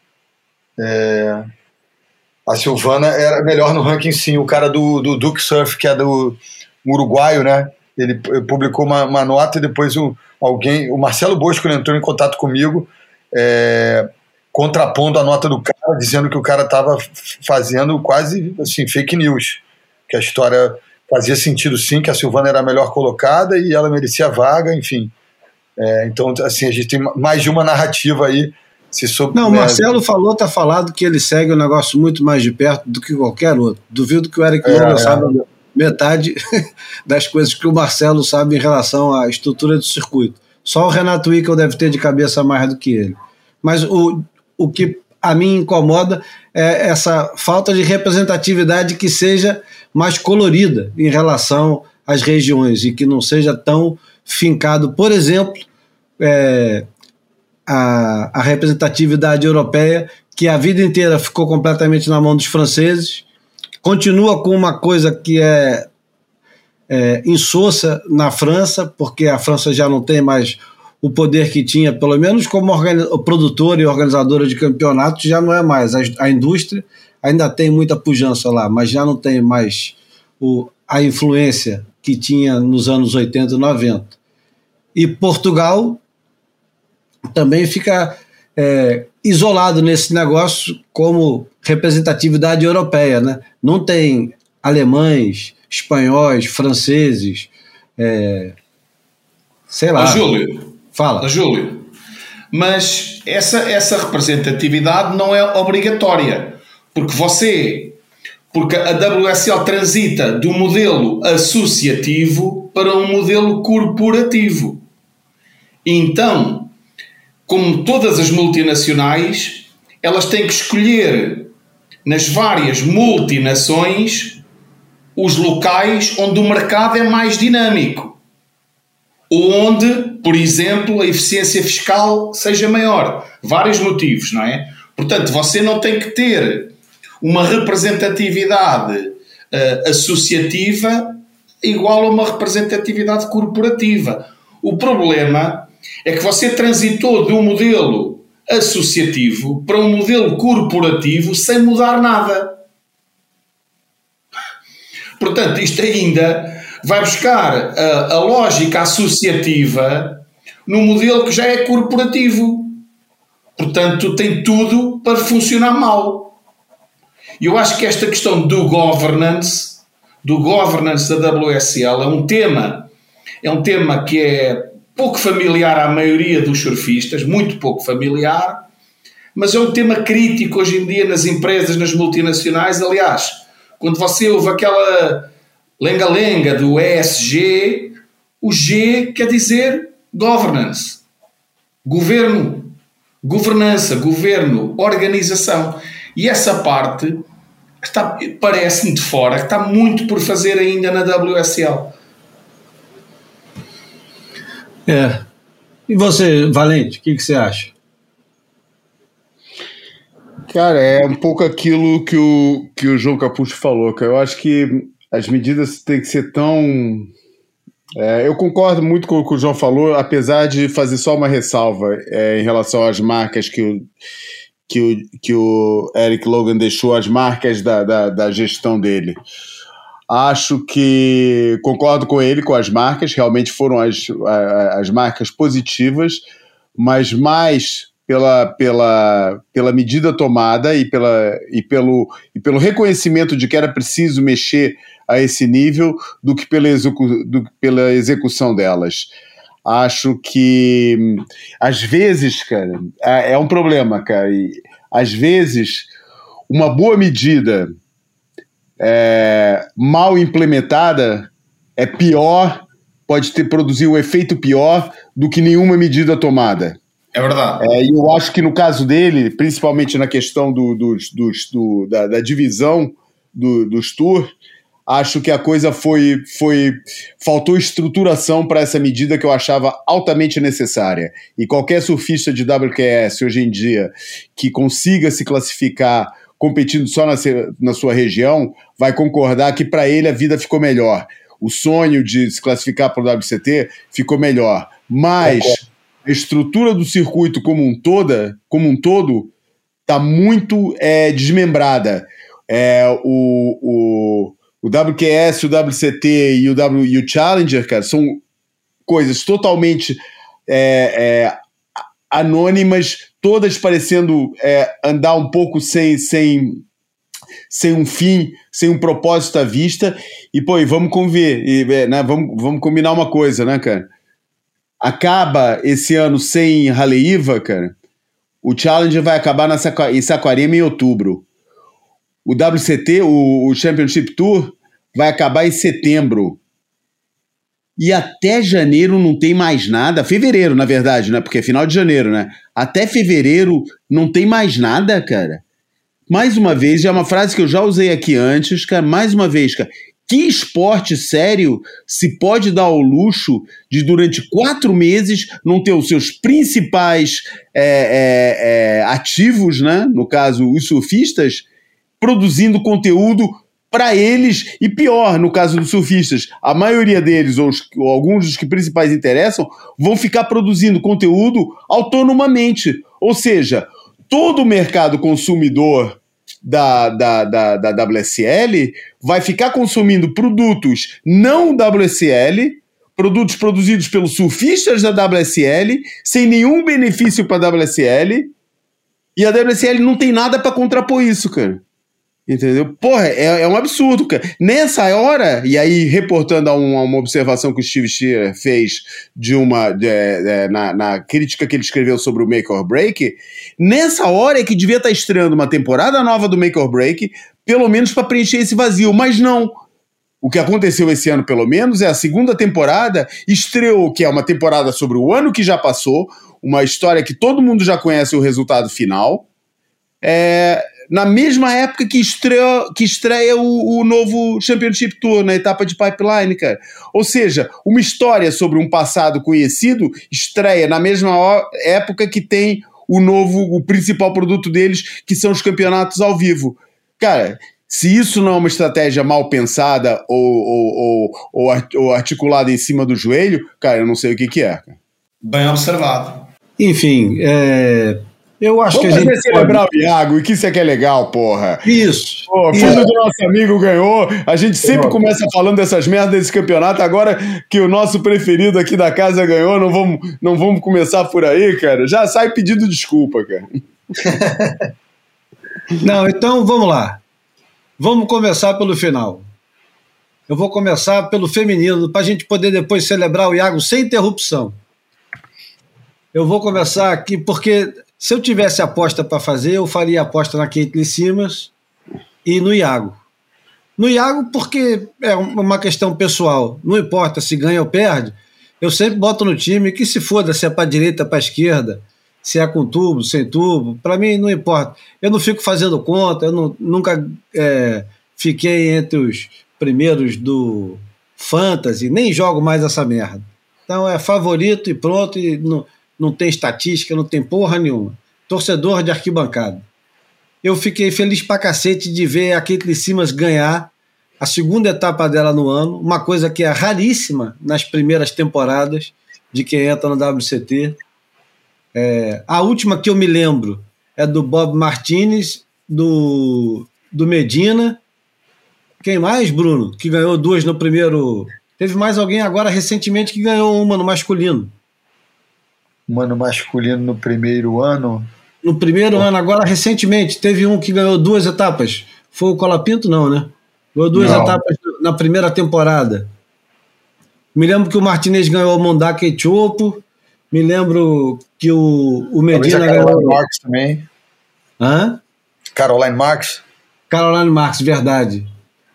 É... A Silvana era melhor no ranking, sim. O cara do, do Duke Surf, que é do uruguaio, né? Ele publicou uma, uma nota e depois o, alguém, o Marcelo Bosco, ele entrou em contato comigo, é, contrapondo a nota do cara, dizendo que o cara estava fazendo quase assim, fake news, que a história fazia sentido, sim, que a Silvana era a melhor colocada e ela merecia a vaga, enfim. É, então, assim, a gente tem mais de uma narrativa aí. Se sou, Não, o né, Marcelo falou, tá falado que ele segue o negócio muito mais de perto do que qualquer outro. Duvido que o Eric Longa é, saiba é. metade das coisas que o Marcelo sabe em relação à estrutura do circuito. Só o Renato Wickel deve ter de cabeça mais do que ele. Mas o, o que a mim incomoda é essa falta de representatividade que seja mais colorida em relação às regiões e que não seja tão fincado, por exemplo, é, A, a representatividade europeia, que a vida inteira ficou completamente na mão dos franceses, continua com uma coisa que é, é insossa na França, porque a França já não tem mais o poder que tinha, pelo menos como produtora e organizadora de campeonatos, já não é mais. A, a indústria ainda tem muita pujança lá, mas já não tem mais o, a influência que tinha nos anos oitenta e noventa. E Portugal também fica é, isolado nesse negócio como representatividade europeia, né? Não tem alemães, espanhóis, franceses, é, sei lá. Ô, Júlio, fala. Ô, Júlio, mas essa, essa representatividade não é obrigatória, porque você, porque a W S L transita do modelo associativo para um modelo corporativo. Então, como todas as multinacionais, elas têm que escolher nas várias multinações os locais onde o mercado é mais dinâmico, ou onde, por exemplo, a eficiência fiscal seja maior. Vários motivos, não é? Portanto, você não tem que ter uma representatividade uh, associativa igual a uma representatividade corporativa. O problema é que você transitou de um modelo associativo para um modelo corporativo sem mudar nada. Portanto, isto ainda vai buscar a, a lógica associativa no modelo que já é corporativo. Portanto, tem tudo para funcionar mal. E eu acho que esta questão do governance, do governance da W S L é um tema, é um tema que é pouco familiar à maioria dos surfistas, muito pouco familiar, mas é um tema crítico hoje em dia nas empresas, nas multinacionais. Aliás, quando você ouve aquela lenga-lenga do E S G, o G quer dizer governance, governo, governança, governo, organização. E essa parte está, parece-me de fora, que está muito por fazer ainda na W S L. É. E você, Valente, o que, que você acha? Cara, é um pouco aquilo que o, que o João Capucho falou, cara. Eu acho que as medidas têm que ser tão... É, eu concordo muito com o que o João falou, apesar de fazer só uma ressalva é, em relação às marcas que, que o, que o Eric Logan deixou, as marcas da, da, da gestão dele. Acho que concordo com ele, com as marcas, realmente foram as, as marcas positivas, mas mais pela, pela, pela medida tomada e, pela, e, pelo, e pelo reconhecimento de que era preciso mexer a esse nível do que pela, execu, do, pela execução delas. Acho que, às vezes, cara, é, é um problema, cara, e às vezes uma boa medida É, mal implementada é pior, pode ter produzido um efeito pior do que nenhuma medida tomada. É verdade. É, e eu acho que no caso dele, principalmente na questão do, dos, dos, do, da, da divisão do, dos tours, acho que a coisa foi, foi faltou estruturação para essa medida que eu achava altamente necessária. E qualquer surfista de W Q S hoje em dia que consiga se classificar competindo só na, na sua região, vai concordar que para ele a vida ficou melhor. O sonho de se classificar para o W C T ficou melhor. Mas a estrutura do circuito como um, toda, como um todo está muito é, desmembrada. É, o, o, o W Q S, o W C T e o, w, e o Challenger, cara, são coisas totalmente é, é, anônimas, todas parecendo é, andar um pouco sem, sem, sem um fim, sem um propósito à vista. E, pô, e vamos conver, e, né, vamos, vamos combinar uma coisa, né, cara? Acaba esse ano sem Haleiwa, cara, o Challenger vai acabar na Saqu- em Saquarema em outubro. O W C T, o, o Championship Tour, vai acabar em setembro. E até janeiro não tem mais nada. Fevereiro, na verdade, né? Porque é final de janeiro, né? Até fevereiro não tem mais nada, cara. Mais uma vez, já é uma frase que eu já usei aqui antes, cara. Mais uma vez, cara. Que esporte sério se pode dar ao luxo de, durante quatro meses, não ter os seus principais é, é, é, ativos, né? No caso, os surfistas, produzindo conteúdo para eles, e pior, no caso dos surfistas, a maioria deles, ou, os, ou alguns dos que principais interessam, vão ficar produzindo conteúdo autonomamente. Ou seja, todo o mercado consumidor da, da, da, da W S L vai ficar consumindo produtos não W S L, produtos produzidos pelos surfistas da W S L, sem nenhum benefício para a W S L, e a W S L não tem nada para contrapor isso, cara. Entendeu? Porra, é, é um absurdo, cara. Nessa hora, e aí reportando a, um, a uma observação que o Steve Shearer fez de uma, de, de, na, na crítica que ele escreveu sobre o Make or Break, nessa hora é que devia estar estreando uma temporada nova do Make or Break, pelo menos para preencher esse vazio, mas não. O que aconteceu esse ano, pelo menos, é a segunda temporada, estreou, que é uma temporada sobre o ano que já passou, uma história que todo mundo já conhece o resultado final, é... na mesma época que estreia, que estreia o, o novo Championship Tour, na etapa de Pipeline, cara. Ou seja, uma história sobre um passado conhecido estreia na mesma época que tem o novo, o principal produto deles, que são os campeonatos ao vivo. Cara, se isso não é uma estratégia mal pensada ou, ou, ou, ou articulada em cima do joelho, cara, eu não sei o que que é. Bem observado. Enfim, é... eu acho Vamos que a gente celebrar pode... o Iago, e que isso é que é legal, porra. Isso. Pô, filho do nosso amigo ganhou. A gente sempre começa falando dessas merdas desse campeonato. Agora que o nosso preferido aqui da casa ganhou, não vamos, não vamos começar por aí, cara. Já sai pedindo desculpa, cara. Não, então vamos lá. Vamos começar pelo final. Eu vou começar pelo feminino, para a gente poder depois celebrar o Iago sem interrupção. Eu vou começar aqui porque... se eu tivesse aposta para fazer, eu faria aposta na Caitlin Simas e no Iago. No Iago porque é uma questão pessoal. Não importa se ganha ou perde, eu sempre boto no time que se foda se é para a direita ou para a esquerda, se é com tubo, sem tubo, para mim não importa. Eu não fico fazendo conta, eu não, nunca é, fiquei entre os primeiros do Fantasy, nem jogo mais essa merda. Então é favorito e pronto, e não... não tem estatística, não tem porra nenhuma. Torcedor de arquibancada. Eu fiquei feliz pra cacete de ver a Caitlin Simas ganhar a segunda etapa dela no ano, uma coisa que é raríssima nas primeiras temporadas de quem entra no W C T. É, a última que eu me lembro é do Bob Martinez, do, do Medina. Quem mais, Bruno? Que ganhou duas no primeiro... Teve mais alguém agora recentemente que ganhou uma no masculino. Uma no masculino no primeiro ano? No primeiro oh. ano, agora recentemente, teve um que ganhou duas etapas. Foi o Colapinto, não, né? Ganhou duas não. etapas na primeira temporada. Me lembro que o Martinez ganhou o Mondake Chopo. Me lembro que o, o Medina ganhou... Caroline Marks também. Hã? Caroline Marks? Caroline Marks, verdade.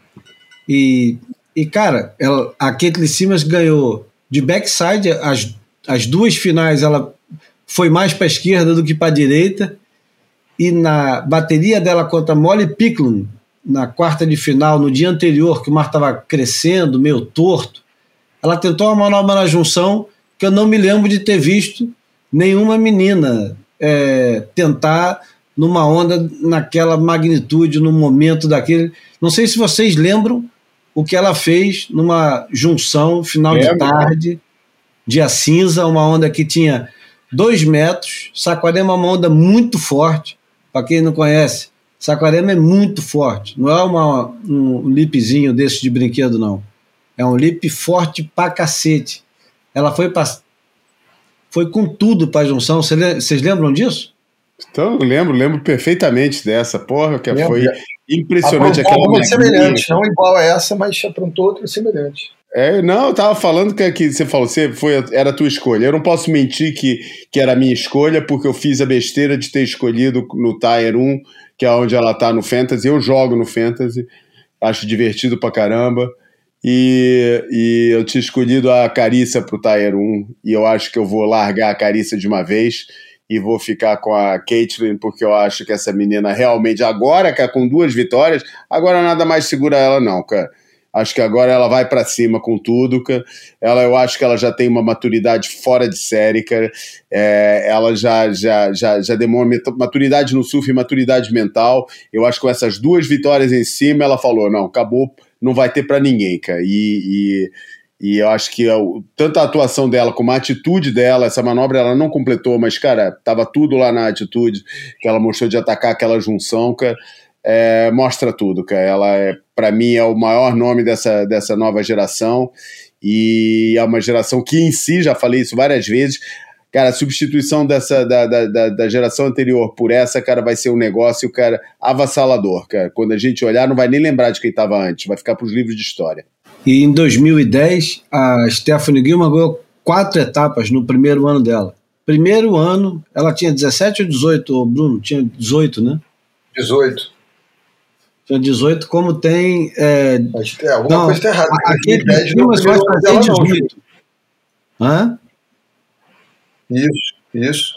E, e cara, ela, a Caitlin Simmons ganhou de backside, as, as duas finais ela foi mais para a esquerda do que para a direita, e na bateria dela contra Molly Picklum, na quarta de final, no dia anterior, que o mar estava crescendo, meio torto, ela tentou uma manobra na junção que eu não me lembro de ter visto nenhuma menina é, tentar numa onda naquela magnitude, no momento daquele. Não sei se vocês lembram o que ela fez numa junção, final Lembra. de tarde, dia cinza, uma onda que tinha dois metros. Saquarema é uma onda muito forte, para quem não conhece. Saquarema é muito forte, não é uma, um lipzinho desse de brinquedo, não. É um lip forte pra cacete. Ela foi, pra, foi com tudo para a junção. Vocês lembram disso? Então, eu lembro, lembro perfeitamente dessa, porra, que lembro. Foi impressionante. Aprontou aquela uma semelhante, não igual a essa, mas aprontou outra semelhante. É, não, eu tava falando que, que você falou, você foi, era a tua escolha. Eu não posso mentir que, que era a minha escolha, porque eu fiz a besteira de ter escolhido no Tier um, que é onde ela tá no Fantasy. Eu jogo no Fantasy, acho divertido pra caramba. E, e eu tinha escolhido a Carissa pro Tier um, e eu acho que eu vou largar a Carissa de uma vez e vou ficar com a Caitlin, porque eu acho que essa menina realmente, agora, cara, com duas vitórias, agora nada mais segura ela não, cara. Acho que agora ela vai pra cima com tudo, cara. Ela, eu acho que ela já tem uma maturidade fora de série, cara. É, ela já, já, já, já demonstra maturidade no surf e maturidade mental. Eu acho que com essas duas vitórias em cima, ela falou, não, acabou, não vai ter pra ninguém, cara. E... e E eu acho que tanto a atuação dela como a atitude dela, essa manobra ela não completou, mas, cara, tava tudo lá na atitude que ela mostrou de atacar aquela junção, cara, é, mostra tudo, cara. Ela, é, para mim, é o maior nome dessa, dessa nova geração, e é uma geração que em si, já falei isso várias vezes, cara, a substituição dessa, da, da, da geração anterior por essa, cara, vai ser um negócio, cara, avassalador, cara. Quando a gente olhar, não vai nem lembrar de quem estava antes, vai ficar para os livros de história. E em dois mil e dez, a Stephanie Gilman ganhou quatro etapas no primeiro ano dela. Primeiro ano, ela tinha dezessete ou dezoito, Bruno? Tinha dezoito, né? dezoito. Tinha dezoito, como tem... É, Acho que tem alguma não, coisa está errada. Aquele Gilman vai fazer dezoito. Hã? Isso, isso.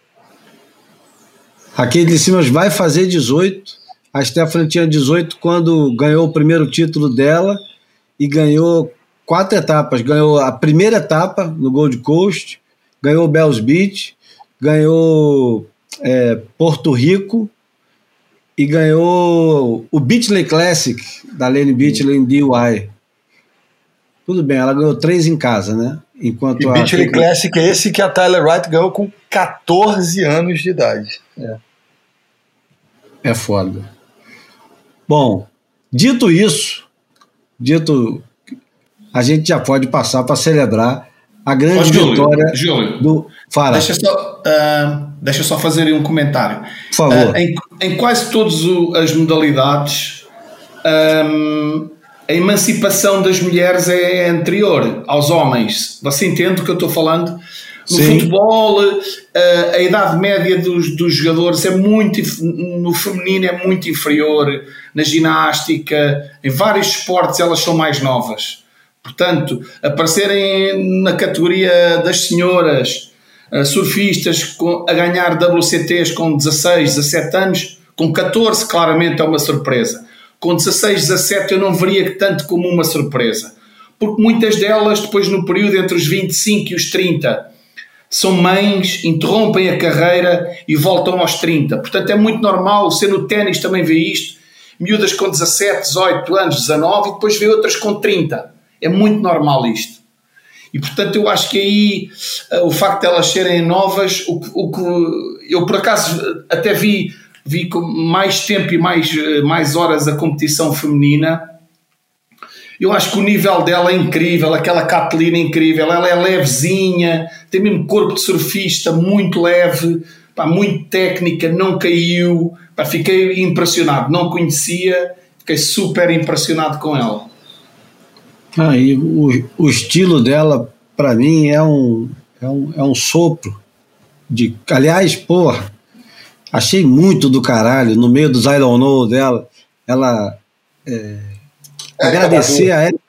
Aquele de cima vai fazer dezoito. A Stephanie tinha dezoito quando ganhou o primeiro título dela, e ganhou quatro etapas. Ganhou a primeira etapa no Gold Coast, ganhou Bells Beach, ganhou é, Porto Rico e ganhou o Beachley Classic da Lane Beachley em D Y. Tudo bem, ela ganhou três em casa, né? Enquanto e o Beachley Classic é esse que a Tyler Wright ganhou com catorze anos de idade. É, é foda. Bom, dito isso, Dito, a gente já pode passar para celebrar a grande Ô, Júlio, vitória Júlio, do Fala. Deixa só, uh, deixa só fazer um comentário. Por favor. Uh, em, em quase todas as modalidades, um, a emancipação das mulheres é anterior aos homens. Você entende o que eu estou falando? No Sim. futebol, uh, a idade média dos, dos jogadores é muito, no feminino é muito inferior, na ginástica, em vários esportes elas são mais novas. Portanto, aparecerem na categoria das senhoras, uh, surfistas com, a ganhar W C Ts com dezasseis, dezassete anos, com catorze claramente é uma surpresa. Com dezasseis, dezassete eu não veria tanto como uma surpresa. Porque muitas delas, depois no período entre os vinte e cinco e os trinta, são mães, interrompem a carreira e voltam aos trinta. Portanto, é muito normal, você no ténis também vê isto, miúdas com dezassete, dezoito anos, dezanove, e depois vê outras com trinta. É muito normal isto. E portanto eu acho que aí o facto de elas serem novas, o, o que eu por acaso até vi, vi com mais tempo e mais, mais horas a competição feminina. Eu acho que o nível dela é incrível, aquela Catilina é incrível, ela é levezinha, tem mesmo corpo de surfista, muito leve, pá, muito técnica, não caiu, pá, fiquei impressionado, não conhecia, fiquei super impressionado com ela. Ah, e o, o estilo dela, para mim, é um, é, um, é um sopro. De, aliás, porra, achei muito do caralho, no meio dos I Don't Know dela, ela... É, agradecer a Érica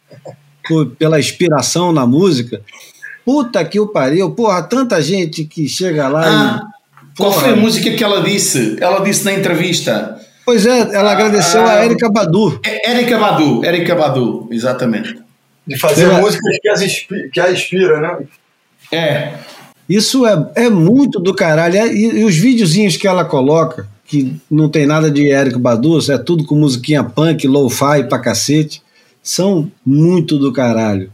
pela inspiração na música. Puta que o pariu, porra, tanta gente que chega lá ah, e... Qual foi a música que ela disse? Ela disse na entrevista. Pois é, ela agradeceu ah, a Erykah Badu. Erykah Badu, Erykah Badu, exatamente. De fazer ela... músicas que, as inspi... que a inspira, né? É. Isso é, é muito do caralho. E, e os videozinhos que ela coloca, que não tem nada de Erykah Badu, é tudo com musiquinha punk, lo-fi pra cacete, são muito do caralho.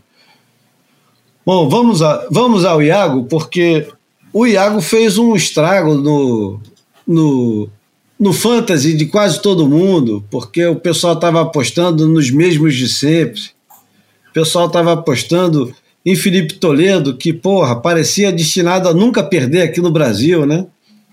Bom, vamos, a, vamos ao Iago, porque o Iago fez um estrago no, no, no fantasy de quase todo mundo, porque o pessoal estava apostando nos mesmos de sempre. O pessoal estava apostando em Felipe Toledo, que, porra, parecia destinado a nunca perder aqui no Brasil, né?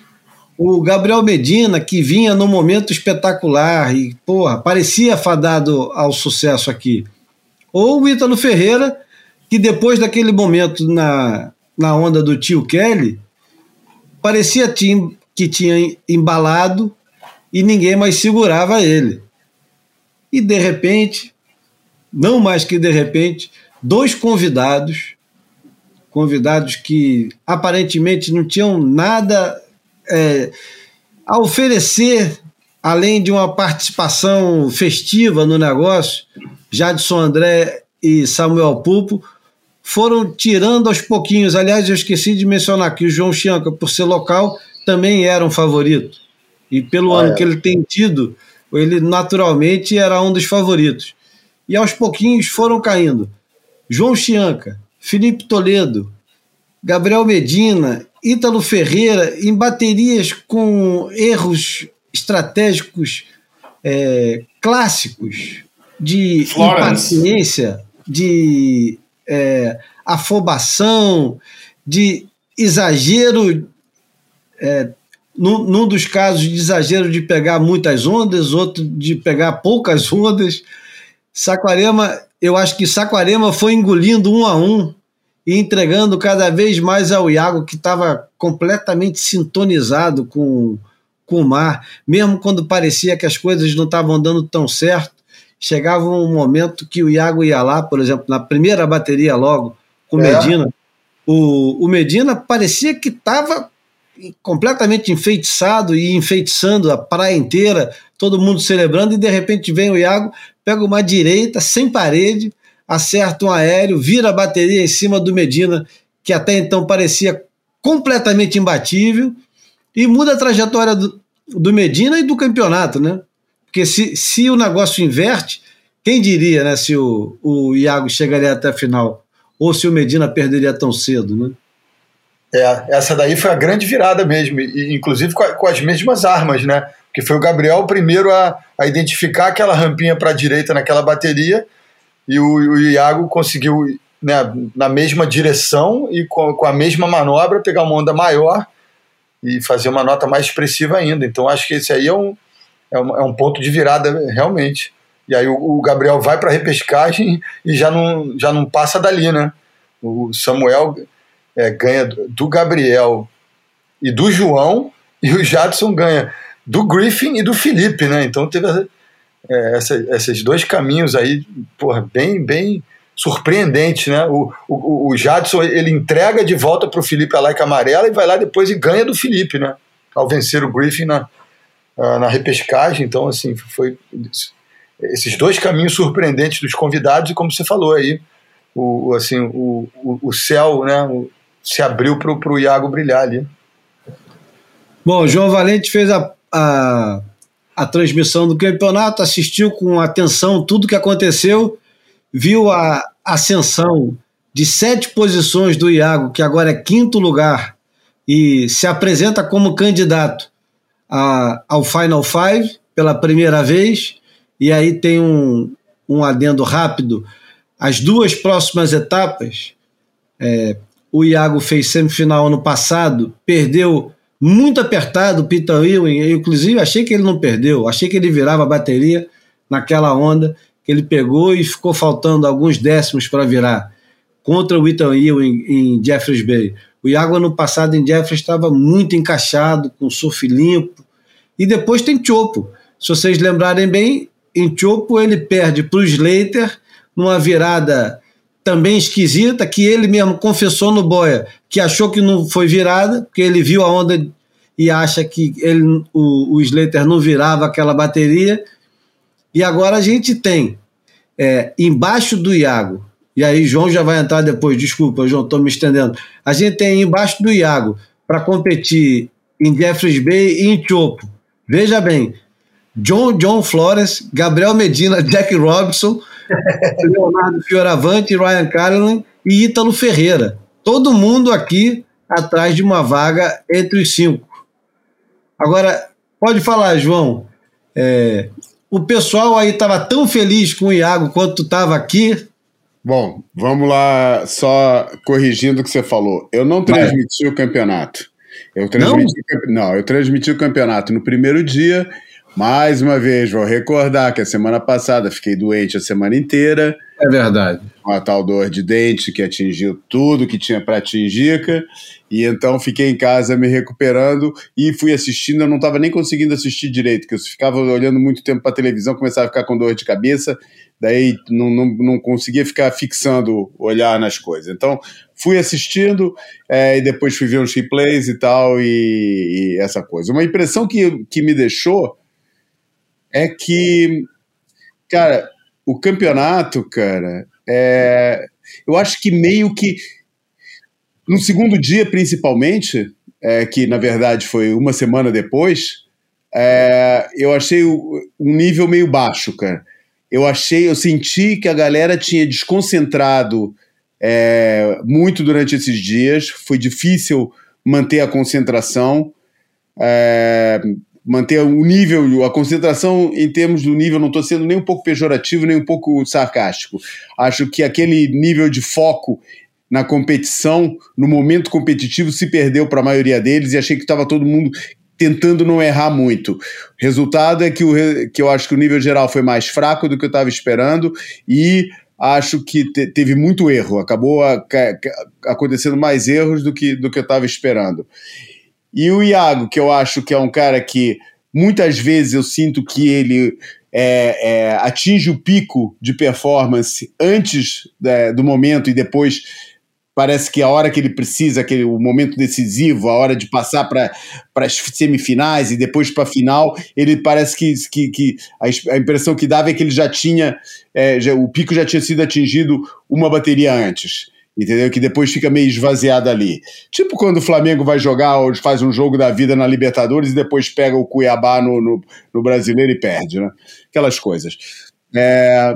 O Gabriel Medina, que vinha num momento espetacular e, porra, parecia fadado ao sucesso aqui. Ou o Ítalo Ferreira, que depois daquele momento na, na onda do tio Kelly, parecia que tinha embalado e ninguém mais segurava ele. E, de repente, não mais que de repente, dois convidados, convidados que aparentemente não tinham nada... É, a oferecer, além de uma participação festiva no negócio, Jadson André e Samuel Pupo foram tirando aos pouquinhos. Aliás, eu esqueci de mencionar que o João Chianca, por ser local, também era um favorito. E pelo ah, ano é. que ele tem tido, ele naturalmente era um dos favoritos. E aos pouquinhos foram caindo. João Chianca, Felipe Toledo, Gabriel Medina, Ítalo Ferreira, em baterias com erros estratégicos é, clássicos de Florence. Impaciência, de é, afobação, de exagero, é, num, num dos casos de exagero de pegar muitas ondas, outro de pegar poucas ondas. Saquarema, eu acho que Saquarema foi engolindo um a um e entregando cada vez mais ao Iago, que estava completamente sintonizado com, com o mar, mesmo quando parecia que as coisas não estavam dando tão certo, chegava um momento que o Iago ia lá, por exemplo, na primeira bateria logo, com o é. Medina, o, o Medina parecia que estava completamente enfeitiçado e enfeitiçando a praia inteira, todo mundo celebrando, e de repente vem o Iago, pega uma direita, sem parede, acerta um aéreo, vira a bateria em cima do Medina, que até então parecia completamente imbatível, e muda a trajetória do, do Medina e do campeonato, né? Porque se, se o negócio inverte, quem diria, né, se o, o Iago chegaria até a final, ou se o Medina perderia tão cedo, né? É, essa daí foi a grande virada mesmo, e, inclusive com, a, com as mesmas armas, né? Porque foi o Gabriel o primeiro a, a identificar aquela rampinha para a direita naquela bateria, e o, o Iago conseguiu, né, na mesma direção e com, com a mesma manobra, pegar uma onda maior e fazer uma nota mais expressiva ainda. Então acho que esse aí é um, é um, é um ponto de virada realmente. E aí o, o Gabriel vai para a repescagem e já não, já não passa dali, né? O Samuel é, ganha do Gabriel e do João, e o Jadson ganha do Griffin e do Felipe, né? Então teve é, essa, esses dois caminhos aí, porra, bem, bem surpreendentes, né? O, o, o Jadson, ele entrega de volta para o Felipe a laica amarela e vai lá depois e ganha do Felipe, né? Ao vencer o Griffin na, na repescagem. Então, assim, foi esses dois caminhos surpreendentes dos convidados, e como você falou aí, o, assim, o, o, o céu, né, o, se abriu para o Iago brilhar ali. Bom, João Valente fez a, a, a transmissão do campeonato, assistiu com atenção tudo que aconteceu, viu a ascensão de sete posições do Iago, que agora é quinto lugar, e se apresenta como candidato a, ao Final Five pela primeira vez, e aí tem um, um adendo rápido. As duas próximas etapas, é, o Iago fez semifinal ano passado, perdeu muito apertado o Peter Ewing, eu inclusive achei que ele não perdeu, achei que ele virava a bateria naquela onda, que ele pegou e ficou faltando alguns décimos para virar, contra o Peter Ewing em Jeffreys Bay. O Iago ano passado em Jeffreys estava muito encaixado, com surf limpo, e depois tem Chopo. Se vocês lembrarem bem, em Chopo ele perde para o Slater, numa virada também esquisita, que ele mesmo confessou no boia, que achou que não foi virada, porque ele viu a onda e acha que ele, o, o Slater não virava aquela bateria. E agora a gente tem, é, embaixo do Iago, e aí João já vai entrar depois, desculpa, João, estou me estendendo, a gente tem embaixo do Iago para competir em Jeffreys Bay e em Chopo. Veja bem, John, John Flores, Gabriel Medina, Jack Robinson, Leonardo Fioravante, Ryan Carolan e Ítalo Ferreira. Todo mundo aqui atrás de uma vaga entre os cinco. Agora, pode falar, João. É, o pessoal aí estava tão feliz com o Iago quanto tu estava aqui. Bom, vamos lá, só corrigindo o que você falou. Eu não transmiti o campeonato. Eu transmiti, não? não, eu transmiti o campeonato no primeiro dia. Mais uma vez, vou recordar que a semana passada fiquei doente a semana inteira. É verdade. Uma tal dor de dente que atingiu tudo que tinha para atingir. E então fiquei em casa me recuperando e fui assistindo. Eu não estava nem conseguindo assistir direito, porque eu ficava olhando muito tempo para a televisão, começava a ficar com dor de cabeça, daí não, não, não conseguia ficar fixando o olhar nas coisas. Então fui assistindo é, e depois fui ver uns replays e tal, e, e essa coisa. Uma impressão que, que me deixou é que, cara, o campeonato, cara, é, eu acho que meio que, no segundo dia principalmente, é, que na verdade foi uma semana depois, é, eu achei um nível meio baixo, cara. Eu achei, eu senti que a galera tinha desconcentrado é, muito durante esses dias, foi difícil manter a concentração, é, manter o nível, a concentração em termos do nível, não estou sendo nem um pouco pejorativo, nem um pouco sarcástico. Acho que aquele nível de foco na competição, no momento competitivo, se perdeu para a maioria deles e achei que estava todo mundo tentando não errar muito. O resultado é que, o, que eu acho que o nível geral foi mais fraco do que eu estava esperando e acho que te, teve muito erro. Acabou a, a, acontecendo mais erros do que, do que eu estava esperando. E o Iago, que eu acho que é um cara que muitas vezes eu sinto que ele é, é, atinge o pico de performance antes é, do momento e depois parece que a hora que ele precisa, aquele, o momento decisivo, a hora de passar para as semifinais e depois para a final, ele parece que, que, que a, a impressão que dava é que ele já tinha, é, já, o pico já tinha sido atingido uma bateria antes. Entendeu? Que depois fica meio esvaziado ali. Tipo quando o Flamengo vai jogar ou faz um jogo da vida na Libertadores e depois pega o Cuiabá no, no, no Brasileiro e perde, né? Aquelas coisas. É,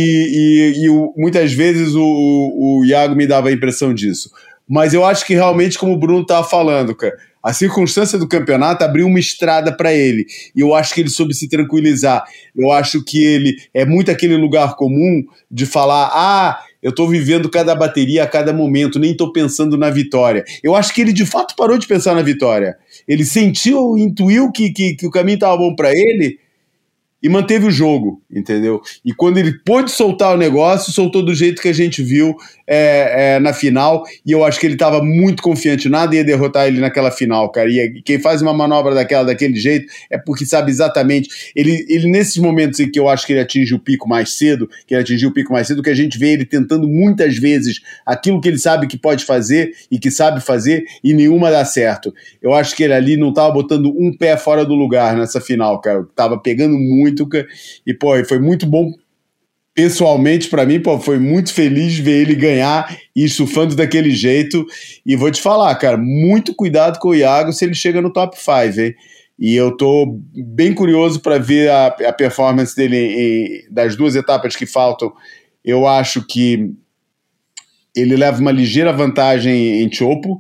e e, e o, muitas vezes o, o Iago me dava a impressão disso. Mas eu acho que realmente, como o Bruno estava falando, cara, a circunstância do campeonato abriu uma estrada para ele. E eu acho que ele soube se tranquilizar. Eu acho que ele é muito aquele lugar comum de falar, ah, eu estou vivendo cada bateria a cada momento, nem estou pensando na vitória. Eu acho que ele de fato parou de pensar na vitória. Ele sentiu, intuiu que, que, que o caminho estava bom para ele e manteve o jogo, entendeu? E quando ele pôde soltar o negócio, soltou do jeito que a gente viu é, é, na final, e eu acho que ele estava muito confiante, nada ia derrotar ele naquela final, cara, e quem faz uma manobra daquela, daquele jeito, é porque sabe exatamente, ele, ele nesses momentos em que eu acho que ele atinge o pico mais cedo, que ele atingiu o pico mais cedo, que a gente vê ele tentando muitas vezes aquilo que ele sabe que pode fazer, e que sabe fazer, e nenhuma dá certo. Eu acho que ele ali não estava botando um pé fora do lugar nessa final, cara, estava pegando muito. E, pô, foi muito bom pessoalmente para mim, pô, foi muito feliz ver ele ganhar e surfando daquele jeito. E vou te falar, cara, muito cuidado com o Iago se ele chega no top cinco, hein? E eu tô bem curioso para ver a, a performance dele em, das duas etapas que faltam. Eu acho que ele leva uma ligeira vantagem em Chopo,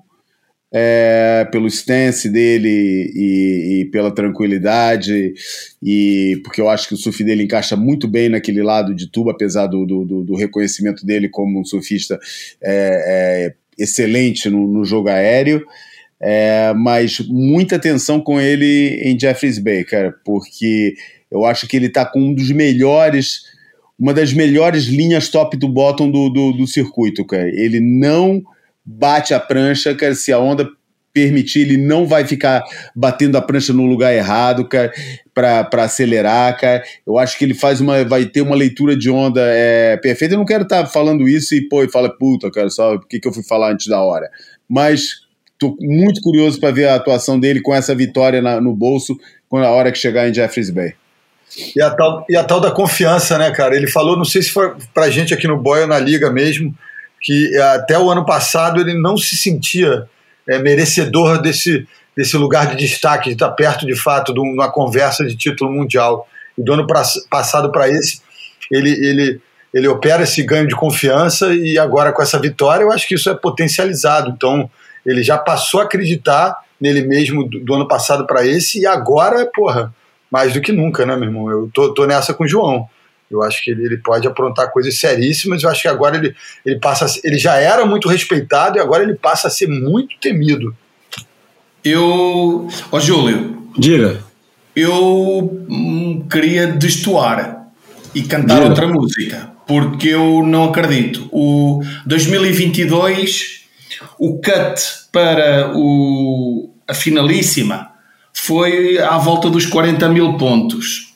é, pelo stance dele e, e pela tranquilidade, e porque eu acho que o surf dele encaixa muito bem naquele lado de tubo, apesar do, do, do reconhecimento dele como um surfista é, é, excelente no, no jogo aéreo. É, mas muita atenção com ele em Jeffreys Bay, cara, porque eu acho que ele tá com um dos melhores, uma das melhores linhas top to bottom do, do, do circuito, cara. Ele não bate a prancha, cara, se a onda permitir, ele não vai ficar batendo a prancha no lugar errado, cara, pra, pra acelerar, cara. Eu acho que ele faz uma, vai ter uma leitura de onda é, perfeita. Eu não quero estar tá falando isso e, pô, e fala, puta, cara, só por que, que eu fui falar antes da hora? Mas tô muito curioso para ver a atuação dele com essa vitória na, no bolso, quando a hora que chegar em Jeffreys Bay. E a, tal, e a tal da confiança, né, cara? Ele falou, não sei se foi pra gente aqui no Boy ou na Liga mesmo, que até o ano passado ele não se sentia é, merecedor desse, desse lugar de destaque, de estar perto de fato de uma conversa de título mundial. E do ano pra, passado para esse, ele, ele, ele opera esse ganho de confiança, e agora com essa vitória eu acho que isso é potencializado. Então ele já passou a acreditar nele mesmo do, do ano passado para esse, e agora, porra, mais do que nunca, né, meu irmão? Eu tô, tô nessa com o João. Eu acho que ele, ele pode aprontar coisas seríssimas. Eu acho que agora ele, ele passa a, ele já era muito respeitado e agora ele passa a ser muito temido. Eu... Ó, Júlio. Diga. Eu hum, queria destoar e cantar Diga. outra música, porque eu não acredito. O dois mil e vinte e dois, o cut para o, a finalíssima foi à volta dos quarenta mil pontos.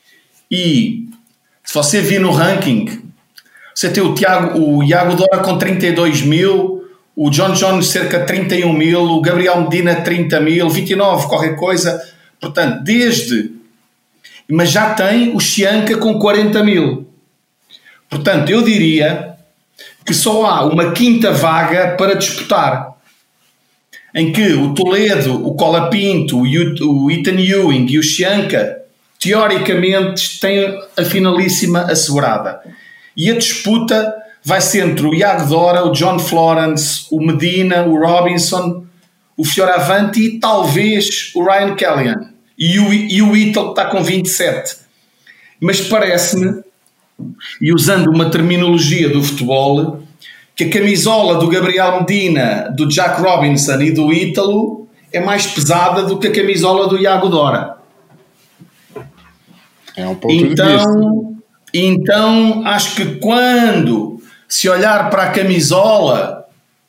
E se você vir no ranking, você tem o, Tiago, o Iago Dora com trinta e dois mil, o John Jones cerca de trinta e um mil, o Gabriel Medina trinta mil, vinte e nove, qualquer coisa. Portanto, desde... Mas já tem o Chianca com quarenta mil. Portanto, eu diria que só há uma quinta vaga para disputar, em que o Toledo, o Colapinto, o Ethan Ewing e o Chianca, teoricamente, têm a finalíssima assegurada. E a disputa vai ser entre o Iago Dora, o John Florence, o Medina, o Robinson, o Fioravanti e talvez o Ryan Kellyan. E o, e o Ítalo está com vinte e sete. Mas parece-me, e usando uma terminologia do futebol, que a camisola do Gabriel Medina, do Jack Robinson e do Ítalo é mais pesada do que a camisola do Iago Dora. É um ponto então, de vista. Então, acho que quando se olhar para a camisola,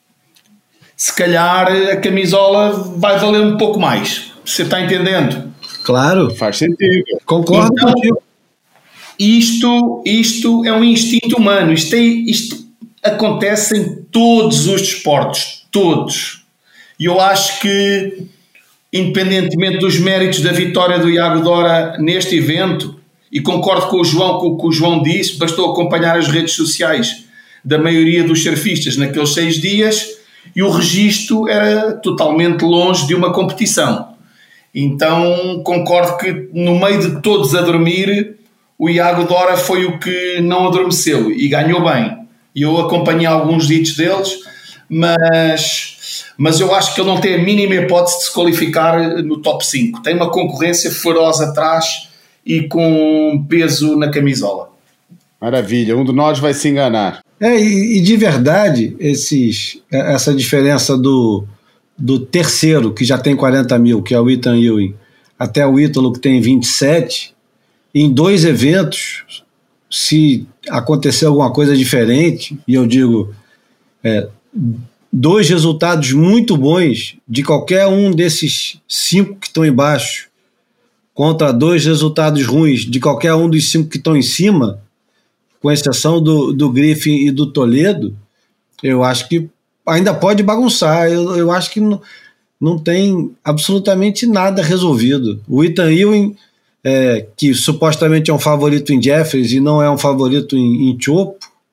se calhar a camisola vai valer um pouco mais. Você está entendendo? Claro. Faz sentido. Concordo então, contigo. Isto, isto é um instinto humano. Isto, é, isto acontece em todos os desportos. Todos. E eu acho que, independentemente dos méritos da vitória do Iago Dora neste evento, e concordo com o João, com o que o João disse, bastou acompanhar as redes sociais da maioria dos surfistas naqueles seis dias e o registro era totalmente longe de uma competição. Então concordo que no meio de todos a dormir, o Iago Dora foi o que não adormeceu e ganhou bem. E eu acompanhei alguns ditos deles, mas, mas eu acho que ele não tem a mínima hipótese de se qualificar no top cinco. Tem uma concorrência feroz atrás e com peso na camisola. Maravilha, um de nós vai se enganar. É, e, e de verdade, esses, essa diferença do, do terceiro, que já tem quarenta mil, que é o Ethan Ewing, até o Ítalo, que tem vinte e sete, em dois eventos, se acontecer alguma coisa diferente, e eu digo, é, dois resultados muito bons de qualquer um desses cinco que estão embaixo, contra dois resultados ruins de qualquer um dos cinco que estão em cima, com exceção do, do Griffin e do Toledo, eu acho que ainda pode bagunçar. Eu, eu acho que não, não tem absolutamente nada resolvido. O Ethan Ewing, é, que supostamente é um favorito em Jeffreys e não é um favorito em, em Chopo,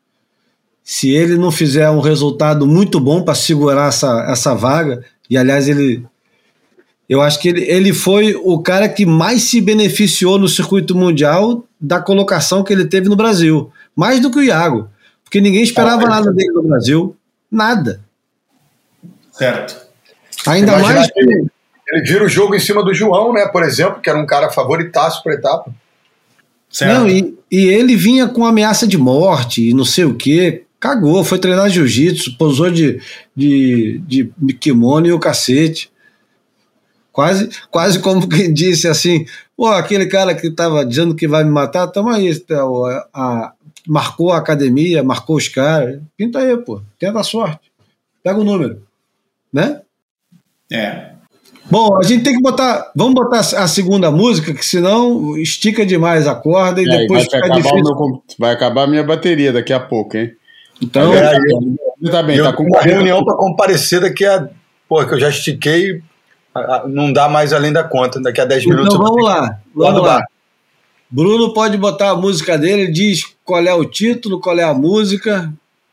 se ele não fizer um resultado muito bom para segurar essa, essa vaga, e aliás ele... Eu acho que ele, ele foi o cara que mais se beneficiou no circuito mundial da colocação que ele teve no Brasil. Mais do que o Iago. Porque ninguém esperava ah, nada dele no Brasil. Nada. Certo. Ainda Imaginar mais que ele, ele vira o jogo em cima do João, né, por exemplo, que era um cara favoritaço para a etapa. Certo. Não, e, e ele vinha com ameaça de morte e não sei o quê. Cagou, foi treinar jiu-jitsu, pousou de, de, de, de kimono e o cacete. Quase, quase como quem disse assim, pô, aquele cara que estava dizendo que vai me matar, tamo aí, a, a, marcou a academia, marcou os caras, pinta aí, pô, tenta a sorte, pega o número, né? É. Bom, a gente tem que botar, vamos botar a segunda música, que senão estica demais a corda e é, depois vai fica difícil. Meu, vai acabar a minha bateria daqui a pouco, hein? Então, é, eu, tá bem, eu tá com uma reunião para comparecer daqui a, pô, que eu já estiquei. Não dá mais além da conta, daqui a dez minutos. Então vamos lá, vamos lá. Bruno pode botar a música dele, diz qual é o título, qual é a música.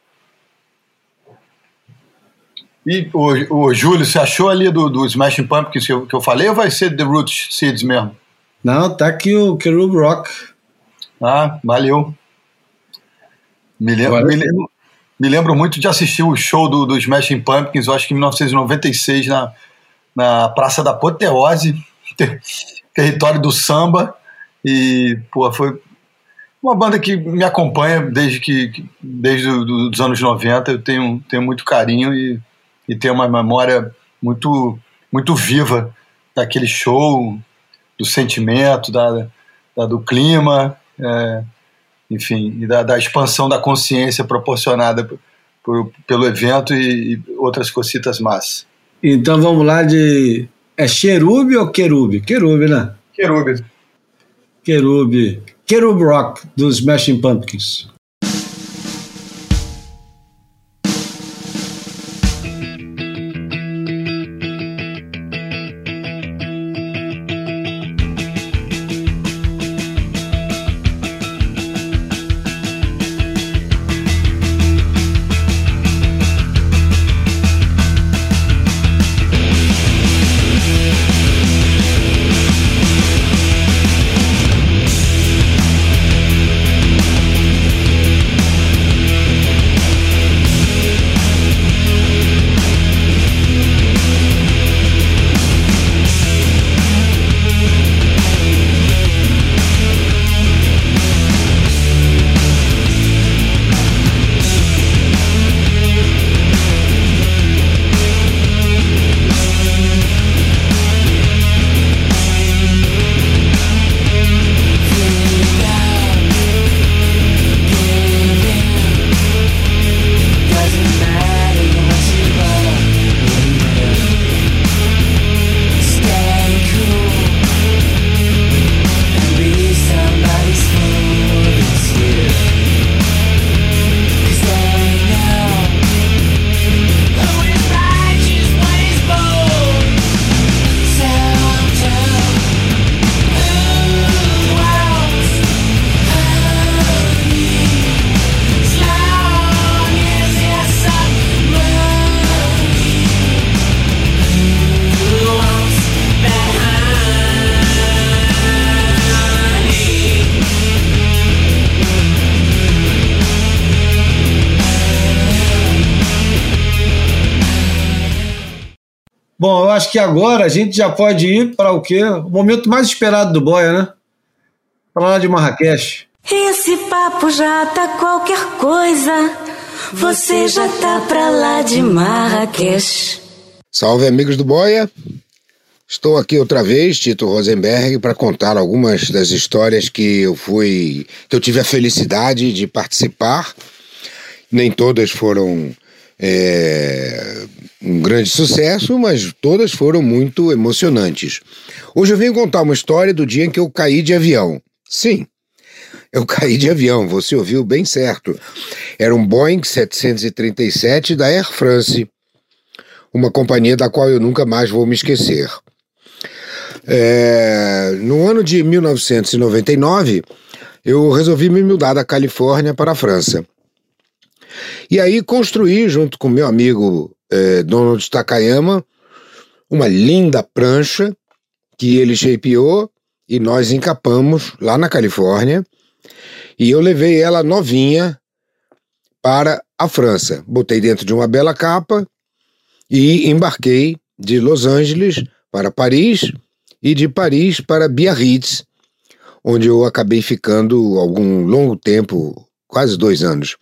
E o, o Júlio, você achou ali do, do Smashing Pumpkins que eu, que eu falei ou vai ser The Roots Seeds mesmo? Não, tá aqui o Cherub Rock. Ah, valeu. Me lembro, me lembro, me lembro muito de assistir o show do, do Smashing Pumpkins, eu acho que em mil novecentos e noventa e seis, na na Praça da Apoteose, ter, território do samba, e pô, foi uma banda que me acompanha desde que desde do, dos anos noventa. Eu tenho, tenho muito carinho e, e tenho uma memória muito, muito viva daquele show, do sentimento, da, da, do clima, é, enfim, e da, da expansão da consciência proporcionada por, por, pelo evento e, e outras cositas más. Então vamos lá de... É Cherub ou Querub? Querub, né? Querub. Querub. Cherub Rock, dos Smashing Pumpkins. Bom, eu acho que agora a gente já pode ir para o quê? O momento mais esperado do Boia, né? Para lá de Marrakech. Esse papo já tá qualquer coisa. Você já tá para lá de Marrakech. Salve, amigos do Boia. Estou aqui outra vez, Tito Rosenberg, para contar algumas das histórias que eu fui, que eu tive a felicidade de participar. Nem todas foram é, um grande sucesso, mas todas foram muito emocionantes. Hoje eu venho contar uma história do dia em que eu caí de avião. Sim, eu caí de avião, você ouviu bem certo. Era um Boeing setecentos e trinta e sete da Air France, uma companhia da qual eu nunca mais vou me esquecer. É, no ano de mil novecentos e noventa e nove, eu resolvi me mudar da Califórnia para a França. E aí construí, junto com meu amigo é, Donald Takayama, uma linda prancha que ele shapeou e nós encapamos lá na Califórnia. E eu levei ela novinha para a França. Botei dentro de uma bela capa e embarquei de Los Angeles para Paris e de Paris para Biarritz, onde eu acabei ficando algum longo tempo, quase dois anos.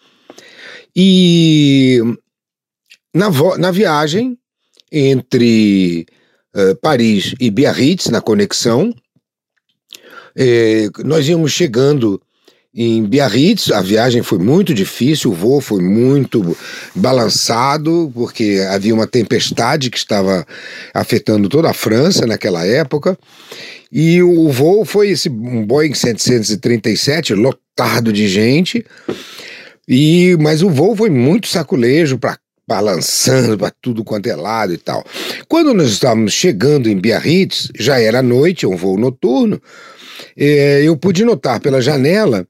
E na, na viagem entre uh, Paris e Biarritz, na conexão, eh, nós íamos chegando em Biarritz. A viagem foi muito difícil, o voo foi muito balançado, porque havia uma tempestade que estava afetando toda a França naquela época, e o voo foi esse um Boeing setecentos e trinta e sete, lotado de gente, e, mas o voo foi muito saculejo, pra, balançando para tudo quanto é lado e tal. Quando nós estávamos chegando em Biarritz, já era noite, um voo noturno, eh, eu pude notar pela janela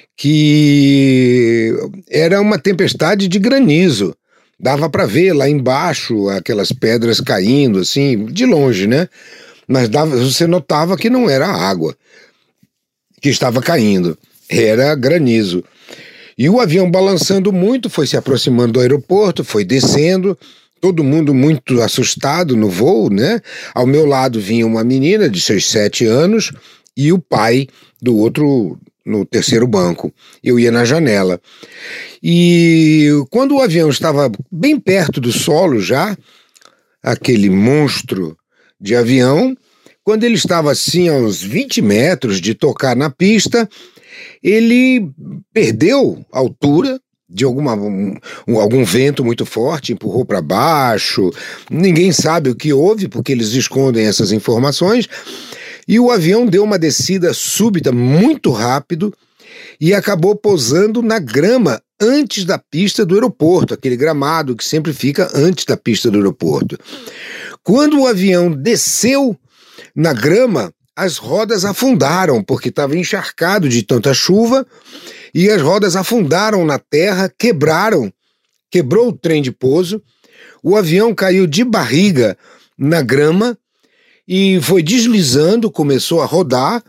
que era uma tempestade de granizo. Dava para ver lá embaixo aquelas pedras caindo, assim, de longe, né? Mas dava, você notava que não era água que estava caindo, era granizo. E o avião balançando muito, foi se aproximando do aeroporto, foi descendo, todo mundo muito assustado no voo, né? Ao meu lado vinha uma menina de seus sete anos e o pai do outro, no terceiro banco. Eu ia na janela. E quando o avião estava bem perto do solo já, aquele monstro de avião, quando ele estava assim a uns vinte metros de tocar na pista, ele perdeu altura de alguma, um, algum vento muito forte, empurrou para baixo, ninguém sabe o que houve, porque eles escondem essas informações, e o avião deu uma descida súbita muito rápido e acabou pousando na grama antes da pista do aeroporto, aquele gramado que sempre fica antes da pista do aeroporto. Quando o avião desceu na grama, as rodas afundaram, porque estava encharcado de tanta chuva, e as rodas afundaram na terra, quebraram, quebrou o trem de pouso, o avião caiu de barriga na grama e foi deslizando, começou a rodar,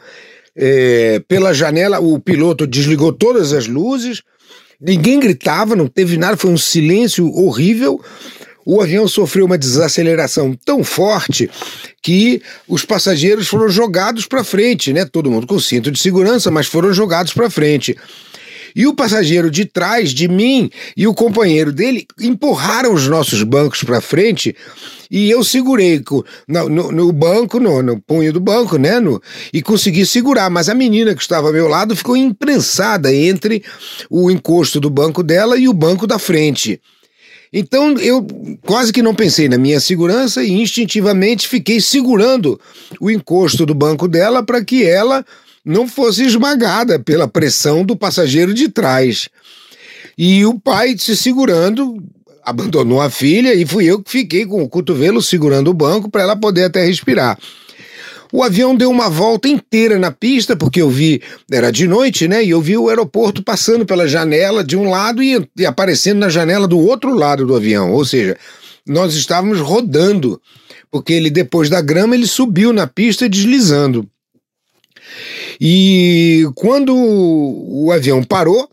é, pela janela o piloto desligou todas as luzes, ninguém gritava, não teve nada, foi um silêncio horrível. O avião sofreu uma desaceleração tão forte que os passageiros foram jogados para frente, né? Todo mundo com cinto de segurança, mas foram jogados para frente. E o passageiro de trás de mim e o companheiro dele empurraram os nossos bancos para frente e eu segurei no, no, no banco, no, no punho do banco, né? No, e consegui segurar, mas a menina que estava ao meu lado ficou imprensada entre o encosto do banco dela e o banco da frente. Então eu quase que não pensei na minha segurança e instintivamente fiquei segurando o encosto do banco dela para que ela não fosse esmagada pela pressão do passageiro de trás. E o pai se segurando, abandonou a filha e fui eu que fiquei com o cotovelo segurando o banco para ela poder até respirar. O avião deu uma volta inteira na pista, porque eu vi, era de noite, né, e eu vi o aeroporto passando pela janela de um lado e, e aparecendo na janela do outro lado do avião, ou seja, nós estávamos rodando, porque ele, depois da grama, ele subiu na pista deslizando. E quando o avião parou,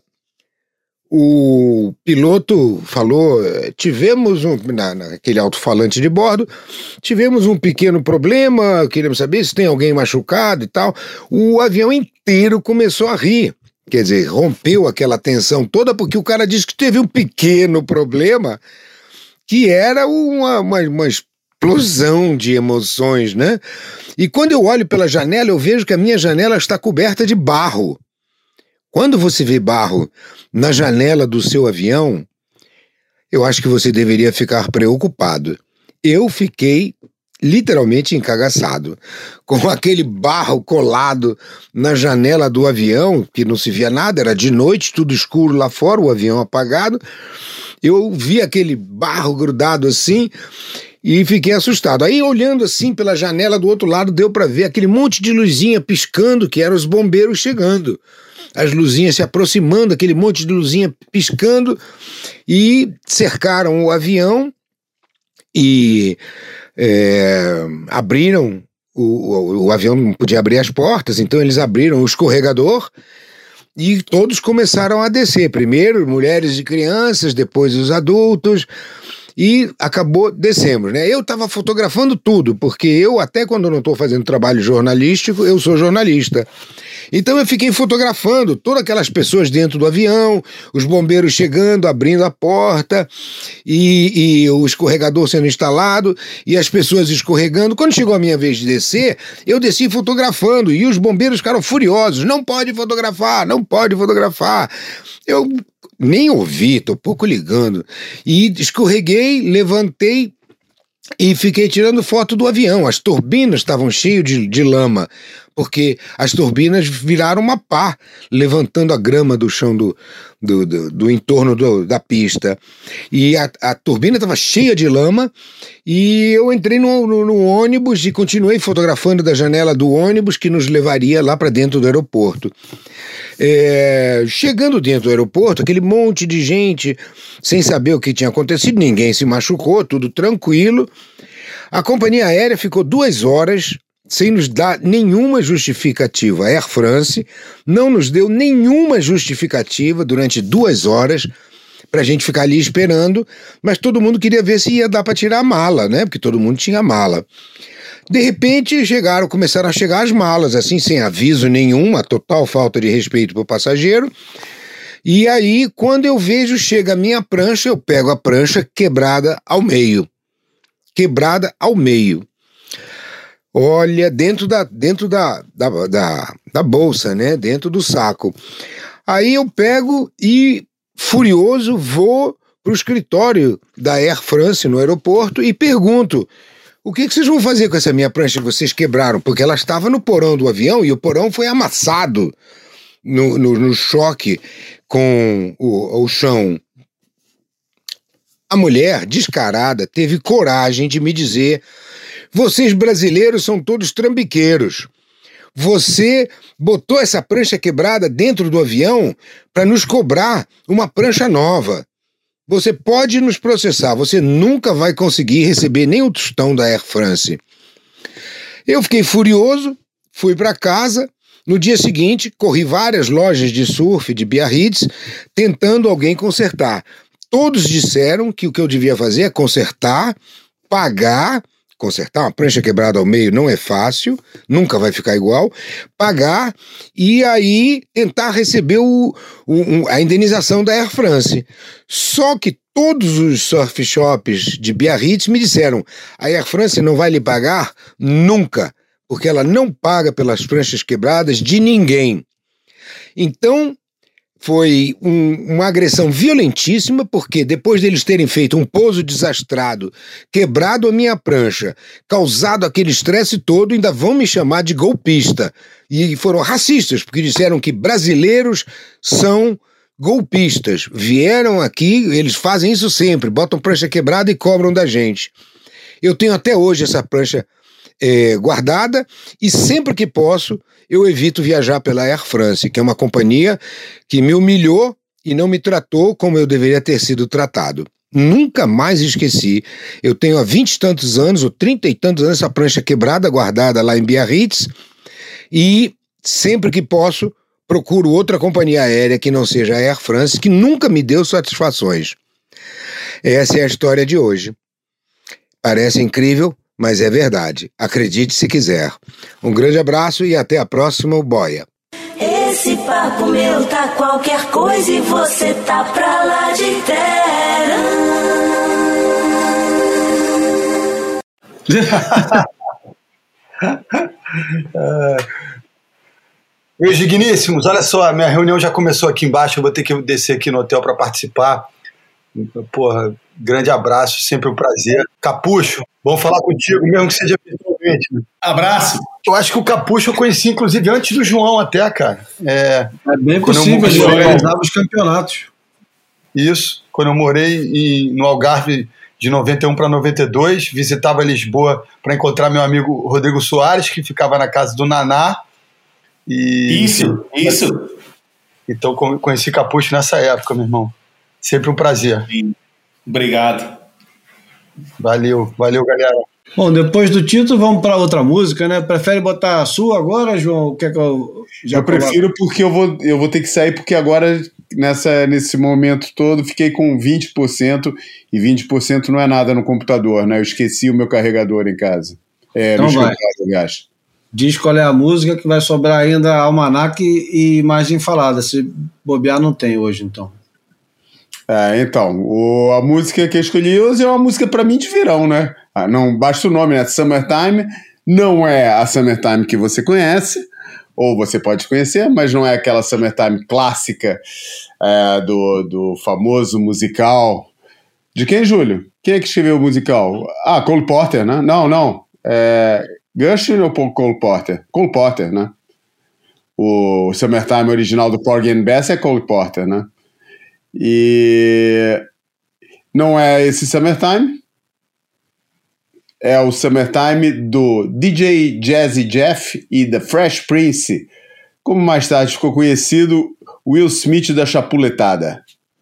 o piloto falou, tivemos um, na, naquele alto-falante de bordo, tivemos um pequeno problema, queremos saber se tem alguém machucado e tal. O avião inteiro começou a rir, quer dizer, rompeu aquela tensão toda, porque o cara disse que teve um pequeno problema, que era uma, uma, uma explosão de emoções, né? E quando eu olho pela janela, eu vejo que a minha janela está coberta de barro. Quando você vê barro na janela do seu avião, eu acho que você deveria ficar preocupado. Eu fiquei literalmente encagaçado, com aquele barro colado na janela do avião, que não se via nada, era de noite, tudo escuro lá fora, o avião apagado. Eu vi aquele barro grudado assim e fiquei assustado. Aí, olhando assim pela janela do outro lado, deu para ver aquele monte de luzinha piscando, que eram os bombeiros chegando. As luzinhas se aproximando, aquele monte de luzinha piscando, e cercaram o avião e é, abriram, o, o, o avião não podia abrir as portas, então eles abriram o escorregador e todos começaram a descer. Primeiro mulheres e crianças, depois os adultos, e acabou descemos, né? Eu estava fotografando tudo, porque eu, até quando não estou fazendo trabalho jornalístico, eu sou jornalista. Então eu fiquei fotografando todas aquelas pessoas dentro do avião, os bombeiros chegando, abrindo a porta, e, e o escorregador sendo instalado, e as pessoas escorregando. Quando chegou a minha vez de descer, eu desci fotografando, e os bombeiros ficaram furiosos. Não pode fotografar, não pode fotografar. Eu nem ouvi, tô pouco ligando. E escorreguei, levantei e fiquei tirando foto do avião. As turbinas estavam cheias de, de lama, porque as turbinas viraram uma pá, levantando a grama do chão do, do, do, do entorno do, da pista. E a, a turbina estava cheia de lama, e eu entrei no, no, no ônibus e continuei fotografando da janela do ônibus que nos levaria lá para dentro do aeroporto. É, chegando dentro do aeroporto, aquele monte de gente sem saber o que tinha acontecido, ninguém se machucou, tudo tranquilo. A companhia aérea ficou duas horas sem nos dar nenhuma justificativa. A Air France não nos deu nenhuma justificativa durante duas horas para a gente ficar ali esperando, mas todo mundo queria ver se ia dar para tirar a mala, né? Porque todo mundo tinha mala. De repente chegaram, começaram a chegar as malas, assim, sem aviso nenhum, uma total falta de respeito para o passageiro. E aí, quando eu vejo, chega a minha prancha, eu pego a prancha quebrada ao meio. Quebrada ao meio. Olha, dentro da, dentro da, da, da, da bolsa, né? Dentro do saco. Aí eu pego e, furioso, vou para o escritório da Air France no aeroporto e pergunto: o que, que vocês vão fazer com essa minha prancha que vocês quebraram? Porque ela estava no porão do avião e o porão foi amassado no, no, no choque com o, o chão. A mulher, descarada, teve coragem de me dizer: vocês brasileiros são todos trambiqueiros. Você botou essa prancha quebrada dentro do avião para nos cobrar uma prancha nova. Você pode nos processar, você nunca vai conseguir receber nem o tostão da Air France. Eu fiquei furioso, fui para casa. No dia seguinte, corri várias lojas de surf, de Biarritz, tentando alguém consertar. Todos disseram que o que eu devia fazer é consertar, pagar. Consertar uma prancha quebrada ao meio não é fácil, nunca vai ficar igual. Pagar e aí tentar receber o, o, a indenização da Air France. Só que todos os surf shops de Biarritz me disseram: a Air France não vai lhe pagar nunca, porque ela não paga pelas pranchas quebradas de ninguém. Então foi um, uma agressão violentíssima, porque depois deles terem feito um pouso desastrado, quebrado a minha prancha, causado aquele estresse todo, ainda vão me chamar de golpista. E foram racistas, porque disseram que brasileiros são golpistas. Vieram aqui, eles fazem isso sempre, botam prancha quebrada e cobram da gente. Eu tenho até hoje essa prancha é, guardada, e sempre que posso eu evito viajar pela Air France, que é uma companhia que me humilhou e não me tratou como eu deveria ter sido tratado. Nunca mais esqueci. Eu tenho há vinte e tantos anos, ou trinta e tantos anos, essa prancha quebrada, guardada lá em Biarritz, e sempre que posso procuro outra companhia aérea que não seja a Air France, que nunca me deu satisfações. Essa é a história de hoje. Parece incrível, mas é verdade. Acredite se quiser. Um grande abraço e até a próxima, Boia. Esse papo meu tá qualquer coisa e você tá pra lá de terra. Meus digníssimos, olha só, minha reunião já começou aqui embaixo, eu vou ter que descer aqui no hotel para participar. Porra, grande abraço, sempre um prazer. Capucho, vamos falar contigo, mesmo que seja virtualmente. Né? Abraço. Eu acho que o Capucho eu conheci, inclusive, antes do João até, cara. É, é bem possível, ele organizava os campeonatos. Isso, quando eu morei em, no Algarve de noventa e um para noventa e dois, visitava Lisboa para encontrar meu amigo Rodrigo Soares, que ficava na casa do Naná. E, isso, e, isso. Então conheci Capucho nessa época, meu irmão. Sempre um prazer. Sim. Obrigado. Valeu, valeu, galera. Bom, depois do Tito, vamos para outra música, né? Prefere botar a sua agora, João? Quer que eu já Eu prefiro porque eu vou, eu vou ter que sair, porque agora, nessa, nesse momento todo, fiquei com vinte por cento, e vinte por cento não é nada no computador, né? Eu esqueci o meu carregador em casa. É, Então no vai. escritório, aliás. Diz qual é a música, que vai sobrar ainda almanac e imagem falada. Se bobear, não tem hoje, então. É, então, o, a música que eu escolhi hoje é uma música para mim de verão, né? Ah, não basta o nome, né? Summertime. Não é a Summertime que você conhece, ou você pode conhecer, mas não é aquela Summertime clássica é, do, do famoso musical. De quem, Júlio? Quem é que escreveu o musical? Ah, Cole Porter, né? Não, não. É, Gershwin ou Cole Porter? Cole Porter, né? O Summertime original do Porgy and Bess é Cole Porter, né? E não é esse Summertime. É o Summertime do D J Jazzy Jeff e The Fresh Prince, como mais tarde ficou conhecido, Will Smith da Chapuletada.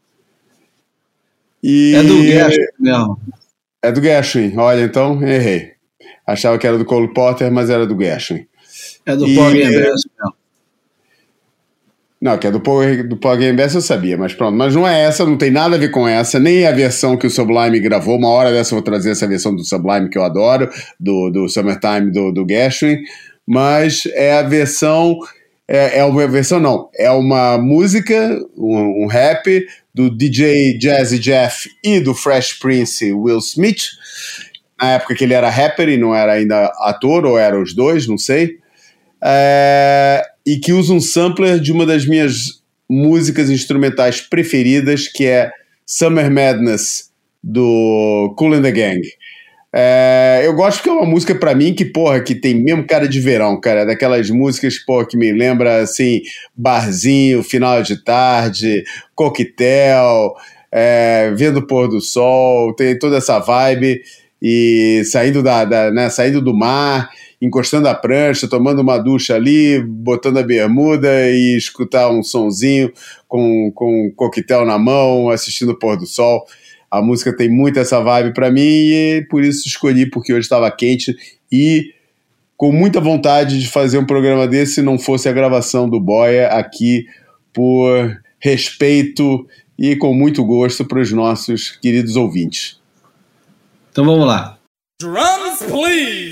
E... É do Gershwin mesmo. É do Gershwin, olha, então errei. Achava que era do Cole Porter, mas era do Gershwin. É do E... Porgy and Bess mesmo. Não, que é do Porgy, do Porgy and Bess eu sabia, mas pronto. Mas não é essa, não tem nada a ver com essa, nem a versão que o Sublime gravou. Uma hora dessa eu vou trazer essa versão do Sublime que eu adoro, do, do Summertime do, do Gershwin, mas é a versão, é, é uma versão não, é uma música, um, um rap do D J Jazzy Jeff e do Fresh Prince Will Smith, na época que ele era rapper e não era ainda ator, ou eram os dois, não sei. É, e que usa um sampler de uma das minhas músicas instrumentais preferidas, que é Summer Madness, do Kool and the Gang. É, eu gosto porque é uma música pra mim que, porra, que tem mesmo cara de verão, cara, daquelas músicas, porra, que me lembra, assim, barzinho, final de tarde, coquetel, é, vendo o pôr do sol, tem toda essa vibe, e saindo, da, da, né, saindo do mar, encostando a prancha, tomando uma ducha ali, botando a bermuda e escutar um sonzinho com, com um coquetel na mão, assistindo o pôr do sol. A música tem muito essa vibe para mim e por isso escolhi, porque hoje estava quente e com muita vontade de fazer um programa desse, se não fosse a gravação do Boia aqui, por respeito e com muito gosto para os nossos queridos ouvintes. Então vamos lá. Drums, please!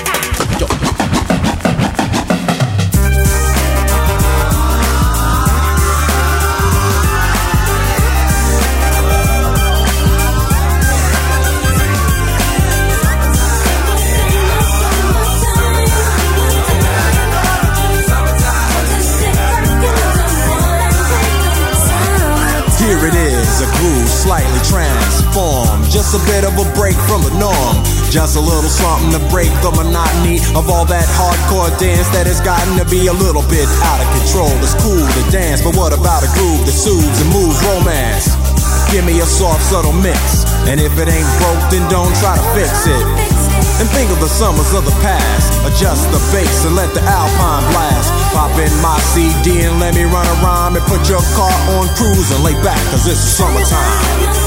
Here it is, a groove slightly transformed, just a bit of a break from the norm, just a little something to break the monotony of all that hardcore dance that has gotten to be a little bit out of control. It's cool to dance, but what about a groove that soothes and moves romance? Give me a soft, subtle mix, and if it ain't broke, then don't try to fix it. And think of the summers of the past. Adjust the bass and let the Alpine blast. Pop in my C D and let me run a rhyme and put your car on cruise and lay back, cause it's summertime.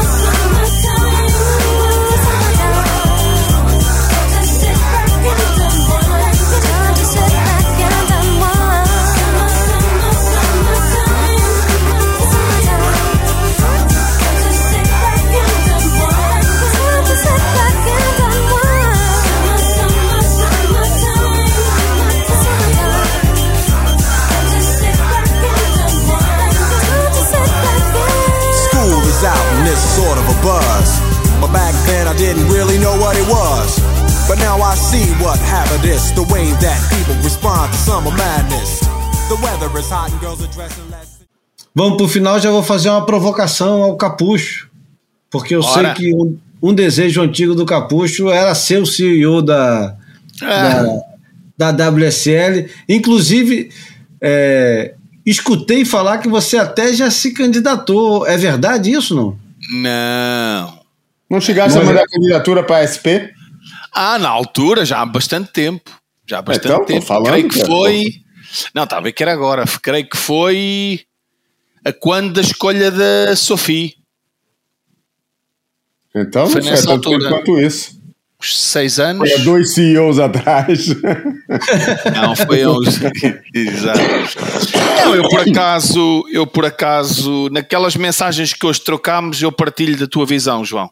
Out in this sort of a buzz, but back then I didn't really know what it was, but now I see what happened is the way that people respond to summer madness. The weather is hot and girls are dressing less. Vamos pro final, já vou fazer uma provocação ao Capucho, porque eu Ora. sei que um, um desejo antigo do Capucho era ser o C E O da, Ah. da, da W S L, inclusive é, escutei falar que você até já se candidatou. É verdade isso, não? Não. Não chegasse Não, a mandar é- candidatura para a S P? Ah, na altura, já há bastante tempo. Já há bastante Então, tô tempo. falando, creio que cara. foi. Não, estava a ver que era agora. Creio que foi a quando da escolha da Sophie. Então, Foi não nessa foi tanto altura. tempo quanto isso. uns seis anos. Foi há dois C E Os atrás. Não, foi há uns... Exato. Não, eu por acaso, eu por acaso, naquelas mensagens que hoje trocámos, eu partilho da tua visão, João.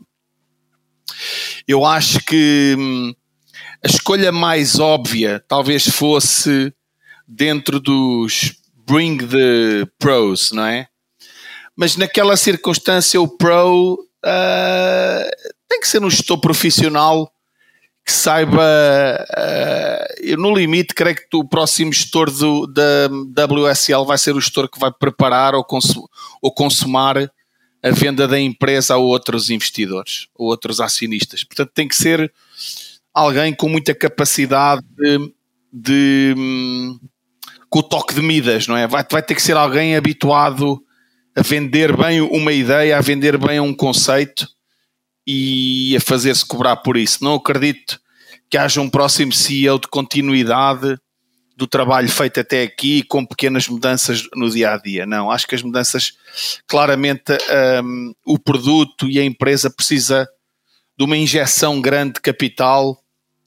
Eu acho que hum, a escolha mais óbvia talvez fosse dentro dos Bring the Pros, não é? Mas naquela circunstância o Pro uh, tem que ser um gestor profissional que saiba, uh, eu no limite creio que o próximo gestor do, da W S L vai ser o gestor que vai preparar ou, consum, ou consumar a venda da empresa a outros investidores, ou outros acionistas. Portanto, tem que ser alguém com muita capacidade de, de com o toque de Midas, não é? Vai, vai ter que ser alguém habituado a vender bem uma ideia, a vender bem um conceito e a fazer-se cobrar por isso. Não acredito que haja um próximo C E O de continuidade do trabalho feito até aqui com pequenas mudanças no dia-a-dia. Não, acho que as mudanças, claramente um, o produto e a empresa precisa de uma injeção grande de capital,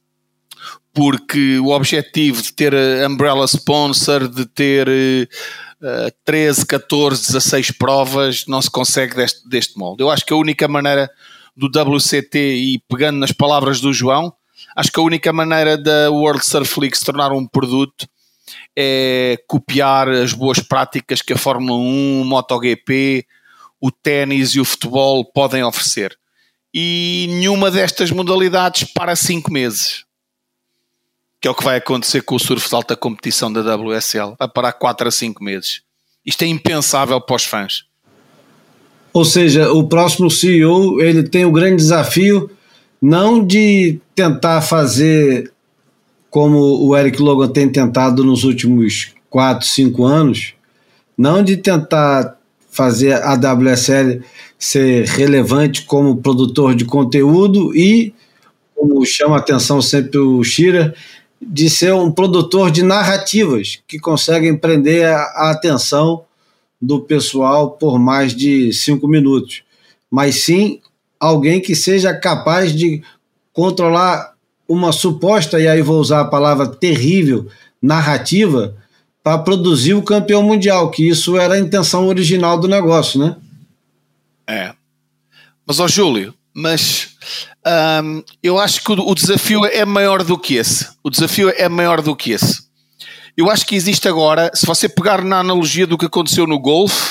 porque o objetivo de ter umbrella sponsor, de ter uh, treze, catorze, dezasseis provas, não se consegue deste, deste molde. Eu acho que a única maneira do W C T, e pegando nas palavras do João, acho que a única maneira da World Surf League se tornar um produto é copiar as boas práticas que a Fórmula um, o MotoGP, o ténis e o futebol podem oferecer. E nenhuma destas modalidades para cinco meses. Que é o que vai acontecer com o surf de alta competição da W S L. Vai parar quatro a cinco meses. Isto é impensável para os fãs. Ou seja, o próximo C E O ele tem o grande desafio não de tentar fazer como o Eric Logan tem tentado nos últimos quatro, cinco anos, não de tentar fazer a W S L ser relevante como produtor de conteúdo e, como chama a atenção sempre o Shearer, de ser um produtor de narrativas que conseguem prender a, a atenção do pessoal por mais de cinco minutos, mas sim alguém que seja capaz de controlar uma suposta, e aí vou usar a palavra terrível, narrativa, para produzir o campeão mundial, que isso era a intenção original do negócio, né? É. Mas, ó Júlio, mas hum, eu acho que o, o desafio é maior do que esse. O desafio é maior do que esse. Eu acho que existe agora, se você pegar na analogia do que aconteceu no golfe,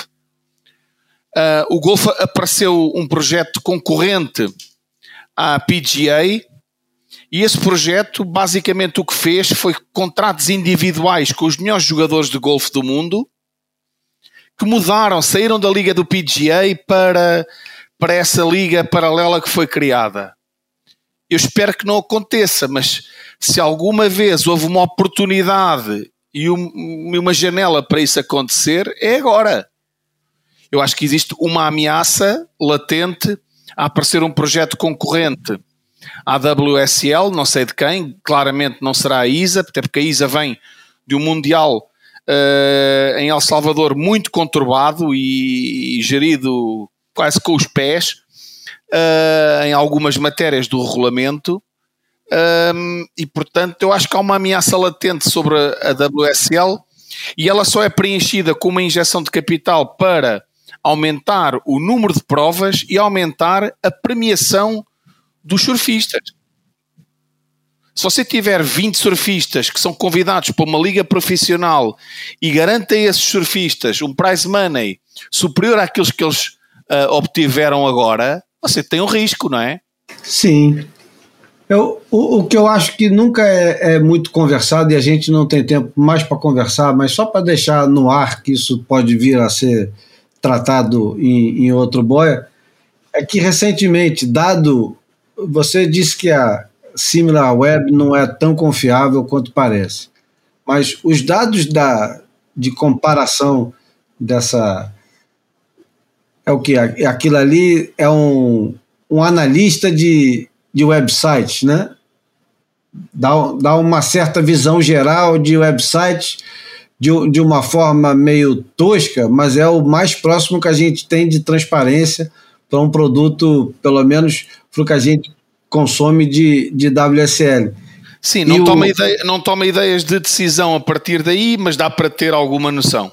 uh, o golfe apareceu um projeto concorrente à P G A, e esse projeto basicamente o que fez foi contratos individuais com os melhores jogadores de golfe do mundo, que mudaram, saíram da liga do P G A para, para essa liga paralela que foi criada. Eu espero que não aconteça, mas se alguma vez houve uma oportunidade e uma janela para isso acontecer, é agora. Eu acho que existe uma ameaça latente a aparecer um projeto concorrente à W S L, não sei de quem, claramente não será a I S A, até porque a I S A vem de um Mundial uh, em El Salvador muito conturbado e, e gerido quase com os pés uh, em algumas matérias do regulamento. Um, e portanto eu acho que há uma ameaça latente sobre a, a W S L, e ela só é preenchida com uma injeção de capital para aumentar o número de provas e aumentar a premiação dos surfistas. Se você tiver vinte surfistas que são convidados para uma liga profissional e garante a esses surfistas um prize money superior àqueles que eles uh, obtiveram agora, você tem um risco, não é? Sim. Eu, o, o que eu acho que nunca é, é muito conversado, e a gente não tem tempo mais para conversar, mas só para deixar no ar que isso pode vir a ser tratado em, em outro boia, é que recentemente, dado, você disse que a SimilarWeb não é tão confiável quanto parece, mas os dados da, de comparação dessa, é o que? Aquilo ali é um, um analista de de websites, né? Dá, dá uma certa visão geral de websites de, de uma forma meio tosca, mas é o mais próximo que a gente tem de transparência para um produto, pelo menos para o que a gente consome de, de W S L. Sim, não E toma, o- ideia, não toma ideias de decisão a partir daí, mas dá para ter alguma noção.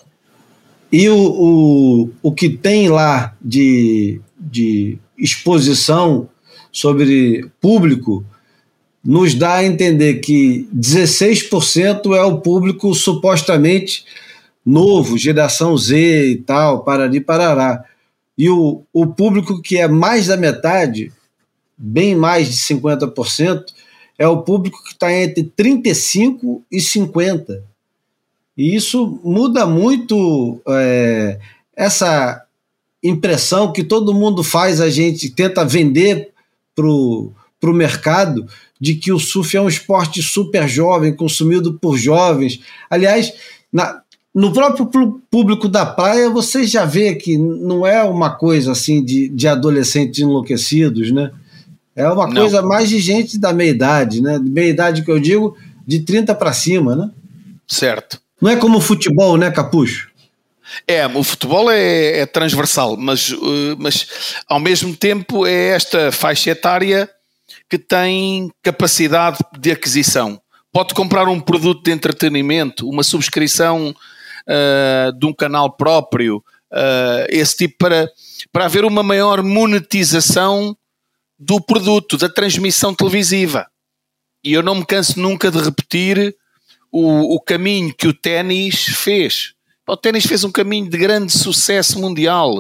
E o, o, o que tem lá de, de exposição sobre público nos dá a entender que dezesseis por cento é o público supostamente novo, geração Z e tal, parari parará. E o, o público que é mais da metade, bem mais de cinquenta por cento, é o público que está entre trinta e cinco e cinquenta. E isso muda muito é, essa impressão que todo mundo faz, a gente tenta vender para o mercado, de que o surf é um esporte super jovem, consumido por jovens. Aliás, na, no próprio pu- público da praia, você já vê que não é uma coisa assim de, de adolescentes enlouquecidos, né? É uma Não. coisa mais de gente da meia-idade, né? De meia-idade que eu digo, de trinta para cima, né? Certo. Não é como o futebol, né, Capucho? É, o futebol é, é transversal, mas, uh, mas ao mesmo tempo é esta faixa etária que tem capacidade de aquisição. Pode comprar um produto de entretenimento, uma subscrição uh, de um canal próprio, uh, esse tipo, para, para haver uma maior monetização do produto, da transmissão televisiva. E eu não me canso nunca de repetir o, o caminho que o ténis fez. O ténis fez um caminho de grande sucesso mundial.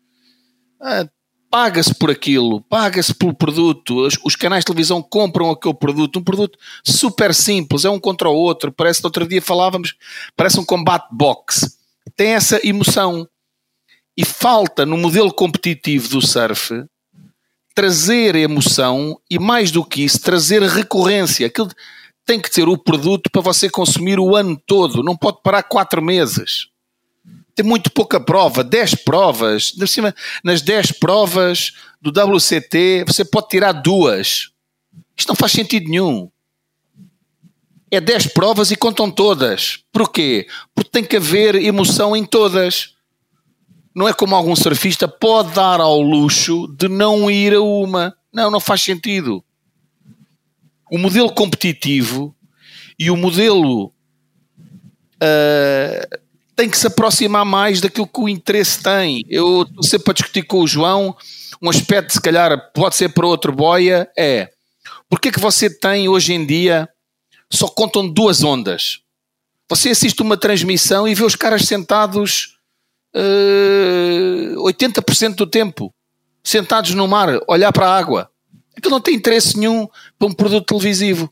Ah, paga-se por aquilo, paga-se pelo produto, os, os canais de televisão compram aquele produto, um produto super simples, é um contra o outro, parece que outro dia falávamos, parece um combate boxe, tem essa emoção. E falta no modelo competitivo do surf trazer emoção e, mais do que isso, trazer recorrência. Aquilo tem que ter o produto para você consumir o ano todo, não pode parar quatro meses. Tem muito pouca prova, dez provas. De cima, nas dez provas do W C T, você pode tirar duas. Isto não faz sentido nenhum. É dez provas e contam todas. Porquê? Porque tem que haver emoção em todas. Não é como algum surfista pode dar ao luxo de não ir a uma. Não, não faz sentido. O modelo competitivo e o modelo uh, tem que se aproximar mais daquilo que o interesse tem. Eu estou sempre a discutir com o João um aspecto, se calhar pode ser para outro boia, é porque é que você tem hoje em dia só contam duas ondas? Você assiste uma transmissão e vê os caras sentados uh, oitenta por cento do tempo sentados no mar, olhar para a água. Aquilo não tem interesse nenhum para um produto televisivo.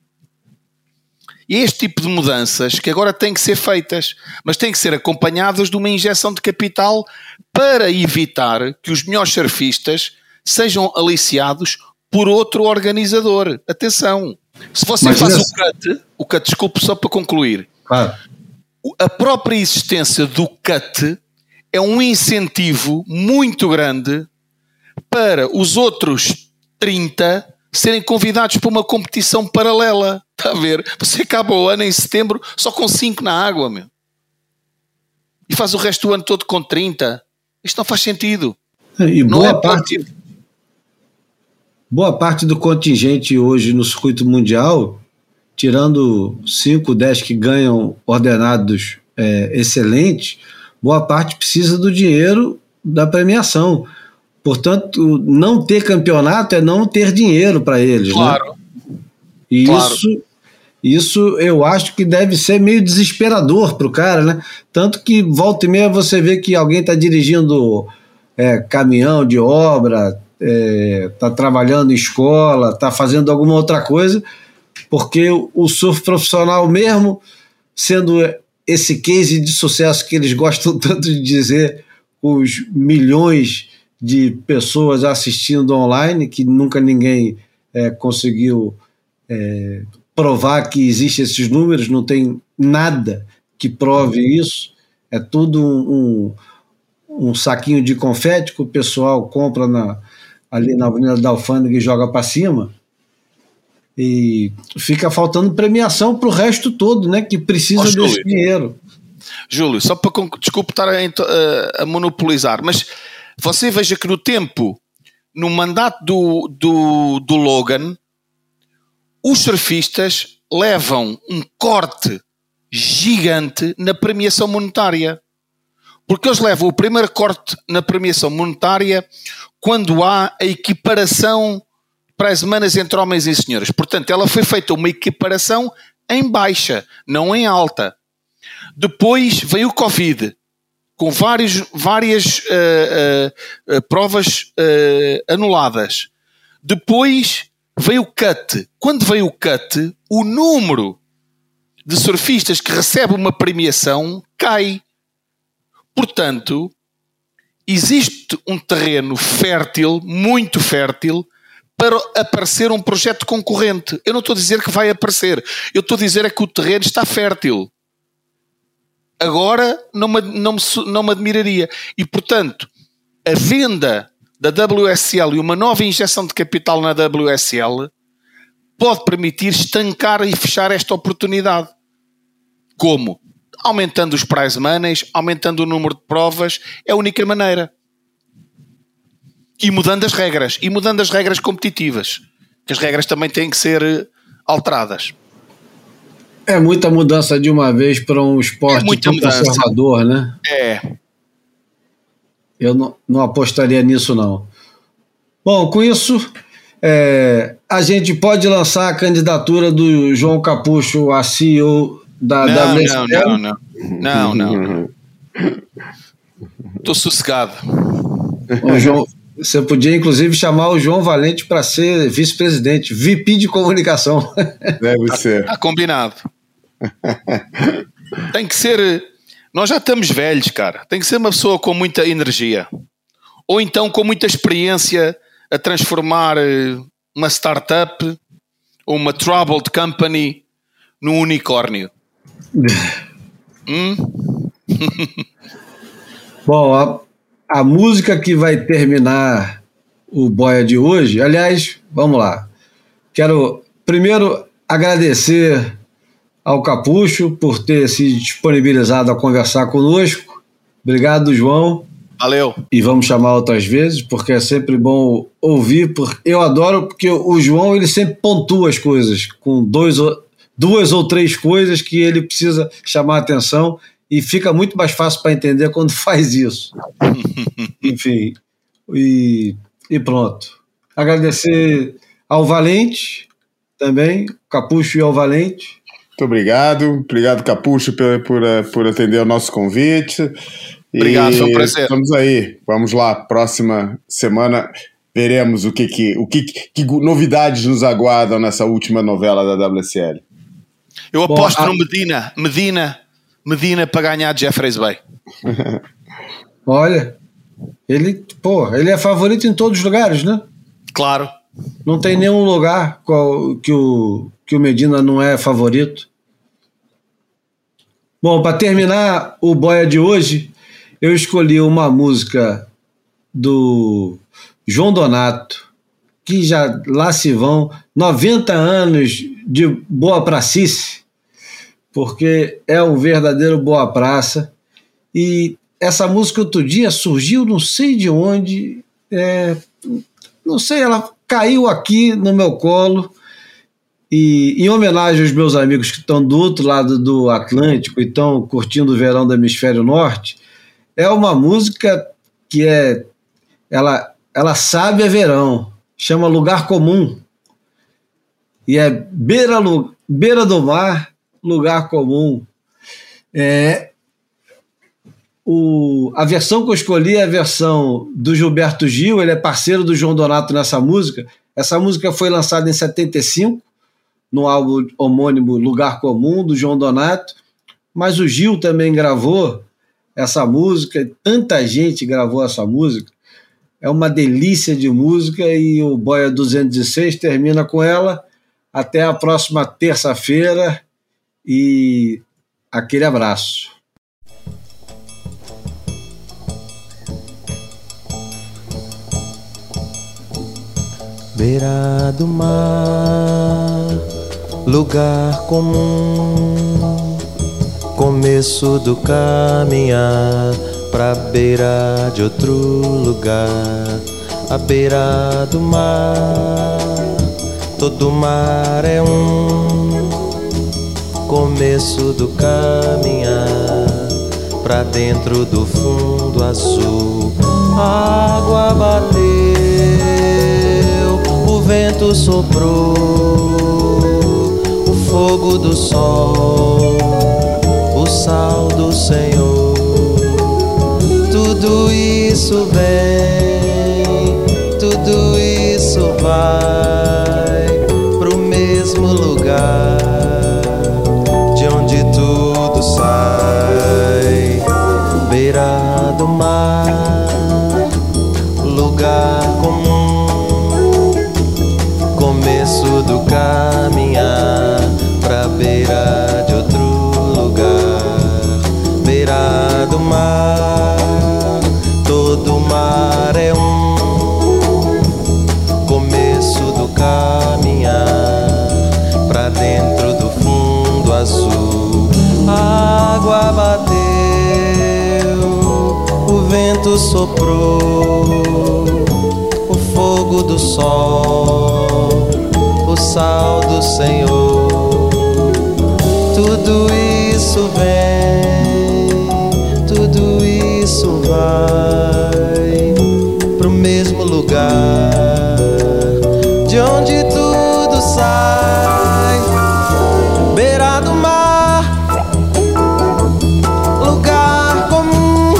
E é este tipo de mudanças que agora têm que ser feitas, mas têm que ser acompanhadas de uma injeção de capital para evitar que os melhores surfistas sejam aliciados por outro organizador. Atenção, se você Mas faz nesse- o cut, o cut, desculpe só para concluir, Claro. a própria existência do cut é um incentivo muito grande para os outros trinta serem convidados para uma competição paralela. Está a ver? Você acaba o ano em setembro só com cinco na água, meu. E faz o resto do ano todo com trinta. Isto não faz sentido. E Não boa é parte, parte... boa parte do contingente hoje no circuito mundial, tirando cinco, dez que ganham ordenados é, excelentes, boa parte precisa do dinheiro da premiação. Portanto, não ter campeonato é não ter dinheiro para eles. Claro. Né? E Claro. isso, isso eu acho que deve ser meio desesperador para o cara, né? Tanto que volta e meia você vê que alguém está dirigindo é, caminhão de obra, está trabalhando em escola, está fazendo alguma outra coisa, porque o, o surf profissional mesmo, sendo esse case de sucesso que eles gostam tanto de dizer, os milhões de pessoas assistindo online, que nunca ninguém é, conseguiu é, provar que existem esses números, não tem nada que prove isso, é tudo um, um, um saquinho de confete que o pessoal compra na, ali na Avenida da Alfândega e joga para cima, e fica faltando premiação para o resto todo, né, que precisa Ó, desse Júlio. dinheiro. Júlio, só para conclu- desculpe estar a, a- a monopolizar, mas você veja que no tempo, no mandato do, do, do Logan, os surfistas levam um corte gigante na premiação monetária. Porque eles levam o primeiro corte na premiação monetária quando há a equiparação para as semanas entre homens e senhoras. Portanto, ela foi feita uma equiparação em baixa, não em alta. Depois veio o Covid, com vários, várias uh, uh, uh, provas uh, anuladas. Depois veio o cut. Quando veio o cut, o número de surfistas que recebe uma premiação cai. Portanto, existe um terreno fértil, muito fértil, para aparecer um projeto concorrente. Eu não estou a dizer que vai aparecer. Eu estou a dizer é que o terreno está fértil. Agora não me, não me, não me admiraria. E, portanto, a venda da W S L e uma nova injeção de capital na W S L pode permitir estancar e fechar esta oportunidade. Como? Aumentando os prize monies, aumentando o número de provas, é a única maneira. E mudando as regras. E mudando as regras competitivas. Que as regras também têm que ser alteradas. É muita mudança de uma vez para um esporte é tão conservador, né? É. Eu não, não apostaria nisso, não. Bom, com isso, é, a gente pode lançar a candidatura do João Capucho a C E O da não, W S L? Não, não, não. Não, não. Estou sossegado. Bom, João, você podia, inclusive, chamar o João Valente para ser vice-presidente, V P de comunicação. Deve ser. Está combinado. Tem que ser... Nós já estamos velhos, cara. Tem que ser uma pessoa com muita energia. Ou então com muita experiência a transformar uma startup ou uma troubled company num unicórnio. hum? Bom, a, a música que vai terminar o Boia de hoje, aliás, vamos lá. Quero primeiro agradecer ao Capucho por ter se disponibilizado a conversar conosco. Obrigado, João. Valeu. E vamos chamar outras vezes, porque é sempre bom ouvir. Porque eu adoro, porque o João ele sempre pontua as coisas, com dois, duas ou três coisas que ele precisa chamar a atenção, e fica muito mais fácil para entender quando faz isso. Enfim, e, e pronto. Agradecer ao Valente também, Capucho e ao Valente. Muito obrigado. Obrigado, Capucho, por, por, por atender ao nosso convite. Obrigado, e foi um prazer. Estamos aí. Vamos lá. Próxima semana veremos o que, que, o que, que novidades nos aguardam nessa última novela da W S L. Eu aposto Bom, a... no Medina. Medina. Medina para ganhar Jeffreys Bay. Olha, ele, pô, ele é favorito em todos os lugares, né? Claro. Não tem nenhum lugar qual, que, o, que o Medina não é favorito. Bom, para terminar o Boia de hoje, eu escolhi uma música do João Donato, que já lá se vão noventa anos de boa pracice, porque é um verdadeiro boa praça. E essa música outro dia surgiu, não sei de onde, é, não sei, ela caiu aqui no meu colo, e em homenagem aos meus amigos que estão do outro lado do Atlântico e estão curtindo o verão do Hemisfério Norte, é uma música que é, ela, ela sabe é verão, chama Lugar Comum, e é beira, beira do mar, lugar comum. É, o, a versão que eu escolhi é a versão do Gilberto Gil, ele é parceiro do João Donato nessa música. Essa música foi lançada em setenta e cinco, no álbum homônimo Lugar Comum, do João Donato, mas o Gil também gravou essa música, tanta gente gravou essa música, é uma delícia de música, e o Boia duzentos e seis termina com ela. Até a próxima terça-feira e aquele abraço. Beira do mar, lugar comum, começo do caminhar pra beira de outro lugar. à beira do mar. Todo mar é um começo do caminhar pra dentro do fundo azul. A água bateu, o vento soprou, o fogo do sol, o sal do Senhor. Tudo isso vem, tudo isso vai pro mesmo lugar de onde tudo sai. Beira do mar, lugar comum, começo do caminhar pra beira de outro lugar. Beira do mar, todo mar é um começo do caminhar pra dentro do fundo azul. A água bateu, o vento soprou, o fogo do sol, o sal do Senhor. Tudo isso vem, tudo isso vai pro mesmo lugar de onde tudo sai. Beira do mar, lugar comum,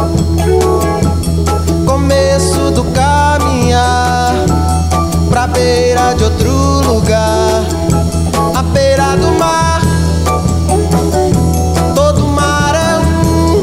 começo do caminhar pra beira de outro lugar. A beira do mar, todo mar é um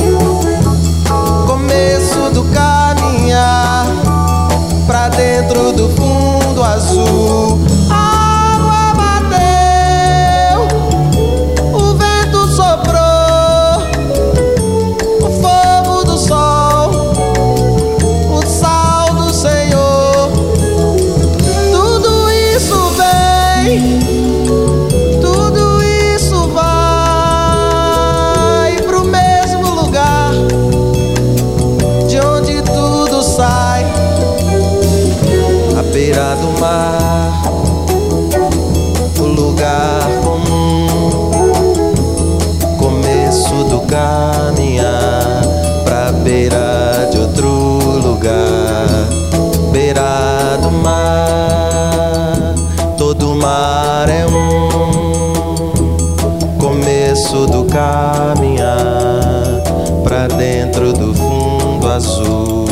começo do caminhar pra dentro do fundo azul. A água bateu, o vento soprou, o fogo do sol, o sal do Senhor. Tudo isso vem, tudo isso vai pro mesmo lugar de onde tudo sai. À beira do mar, o lugar comum, começo do caminhar pra beira de outro lugar. Beira do mar, todo mar é um começo do caminhar pra dentro do fundo azul.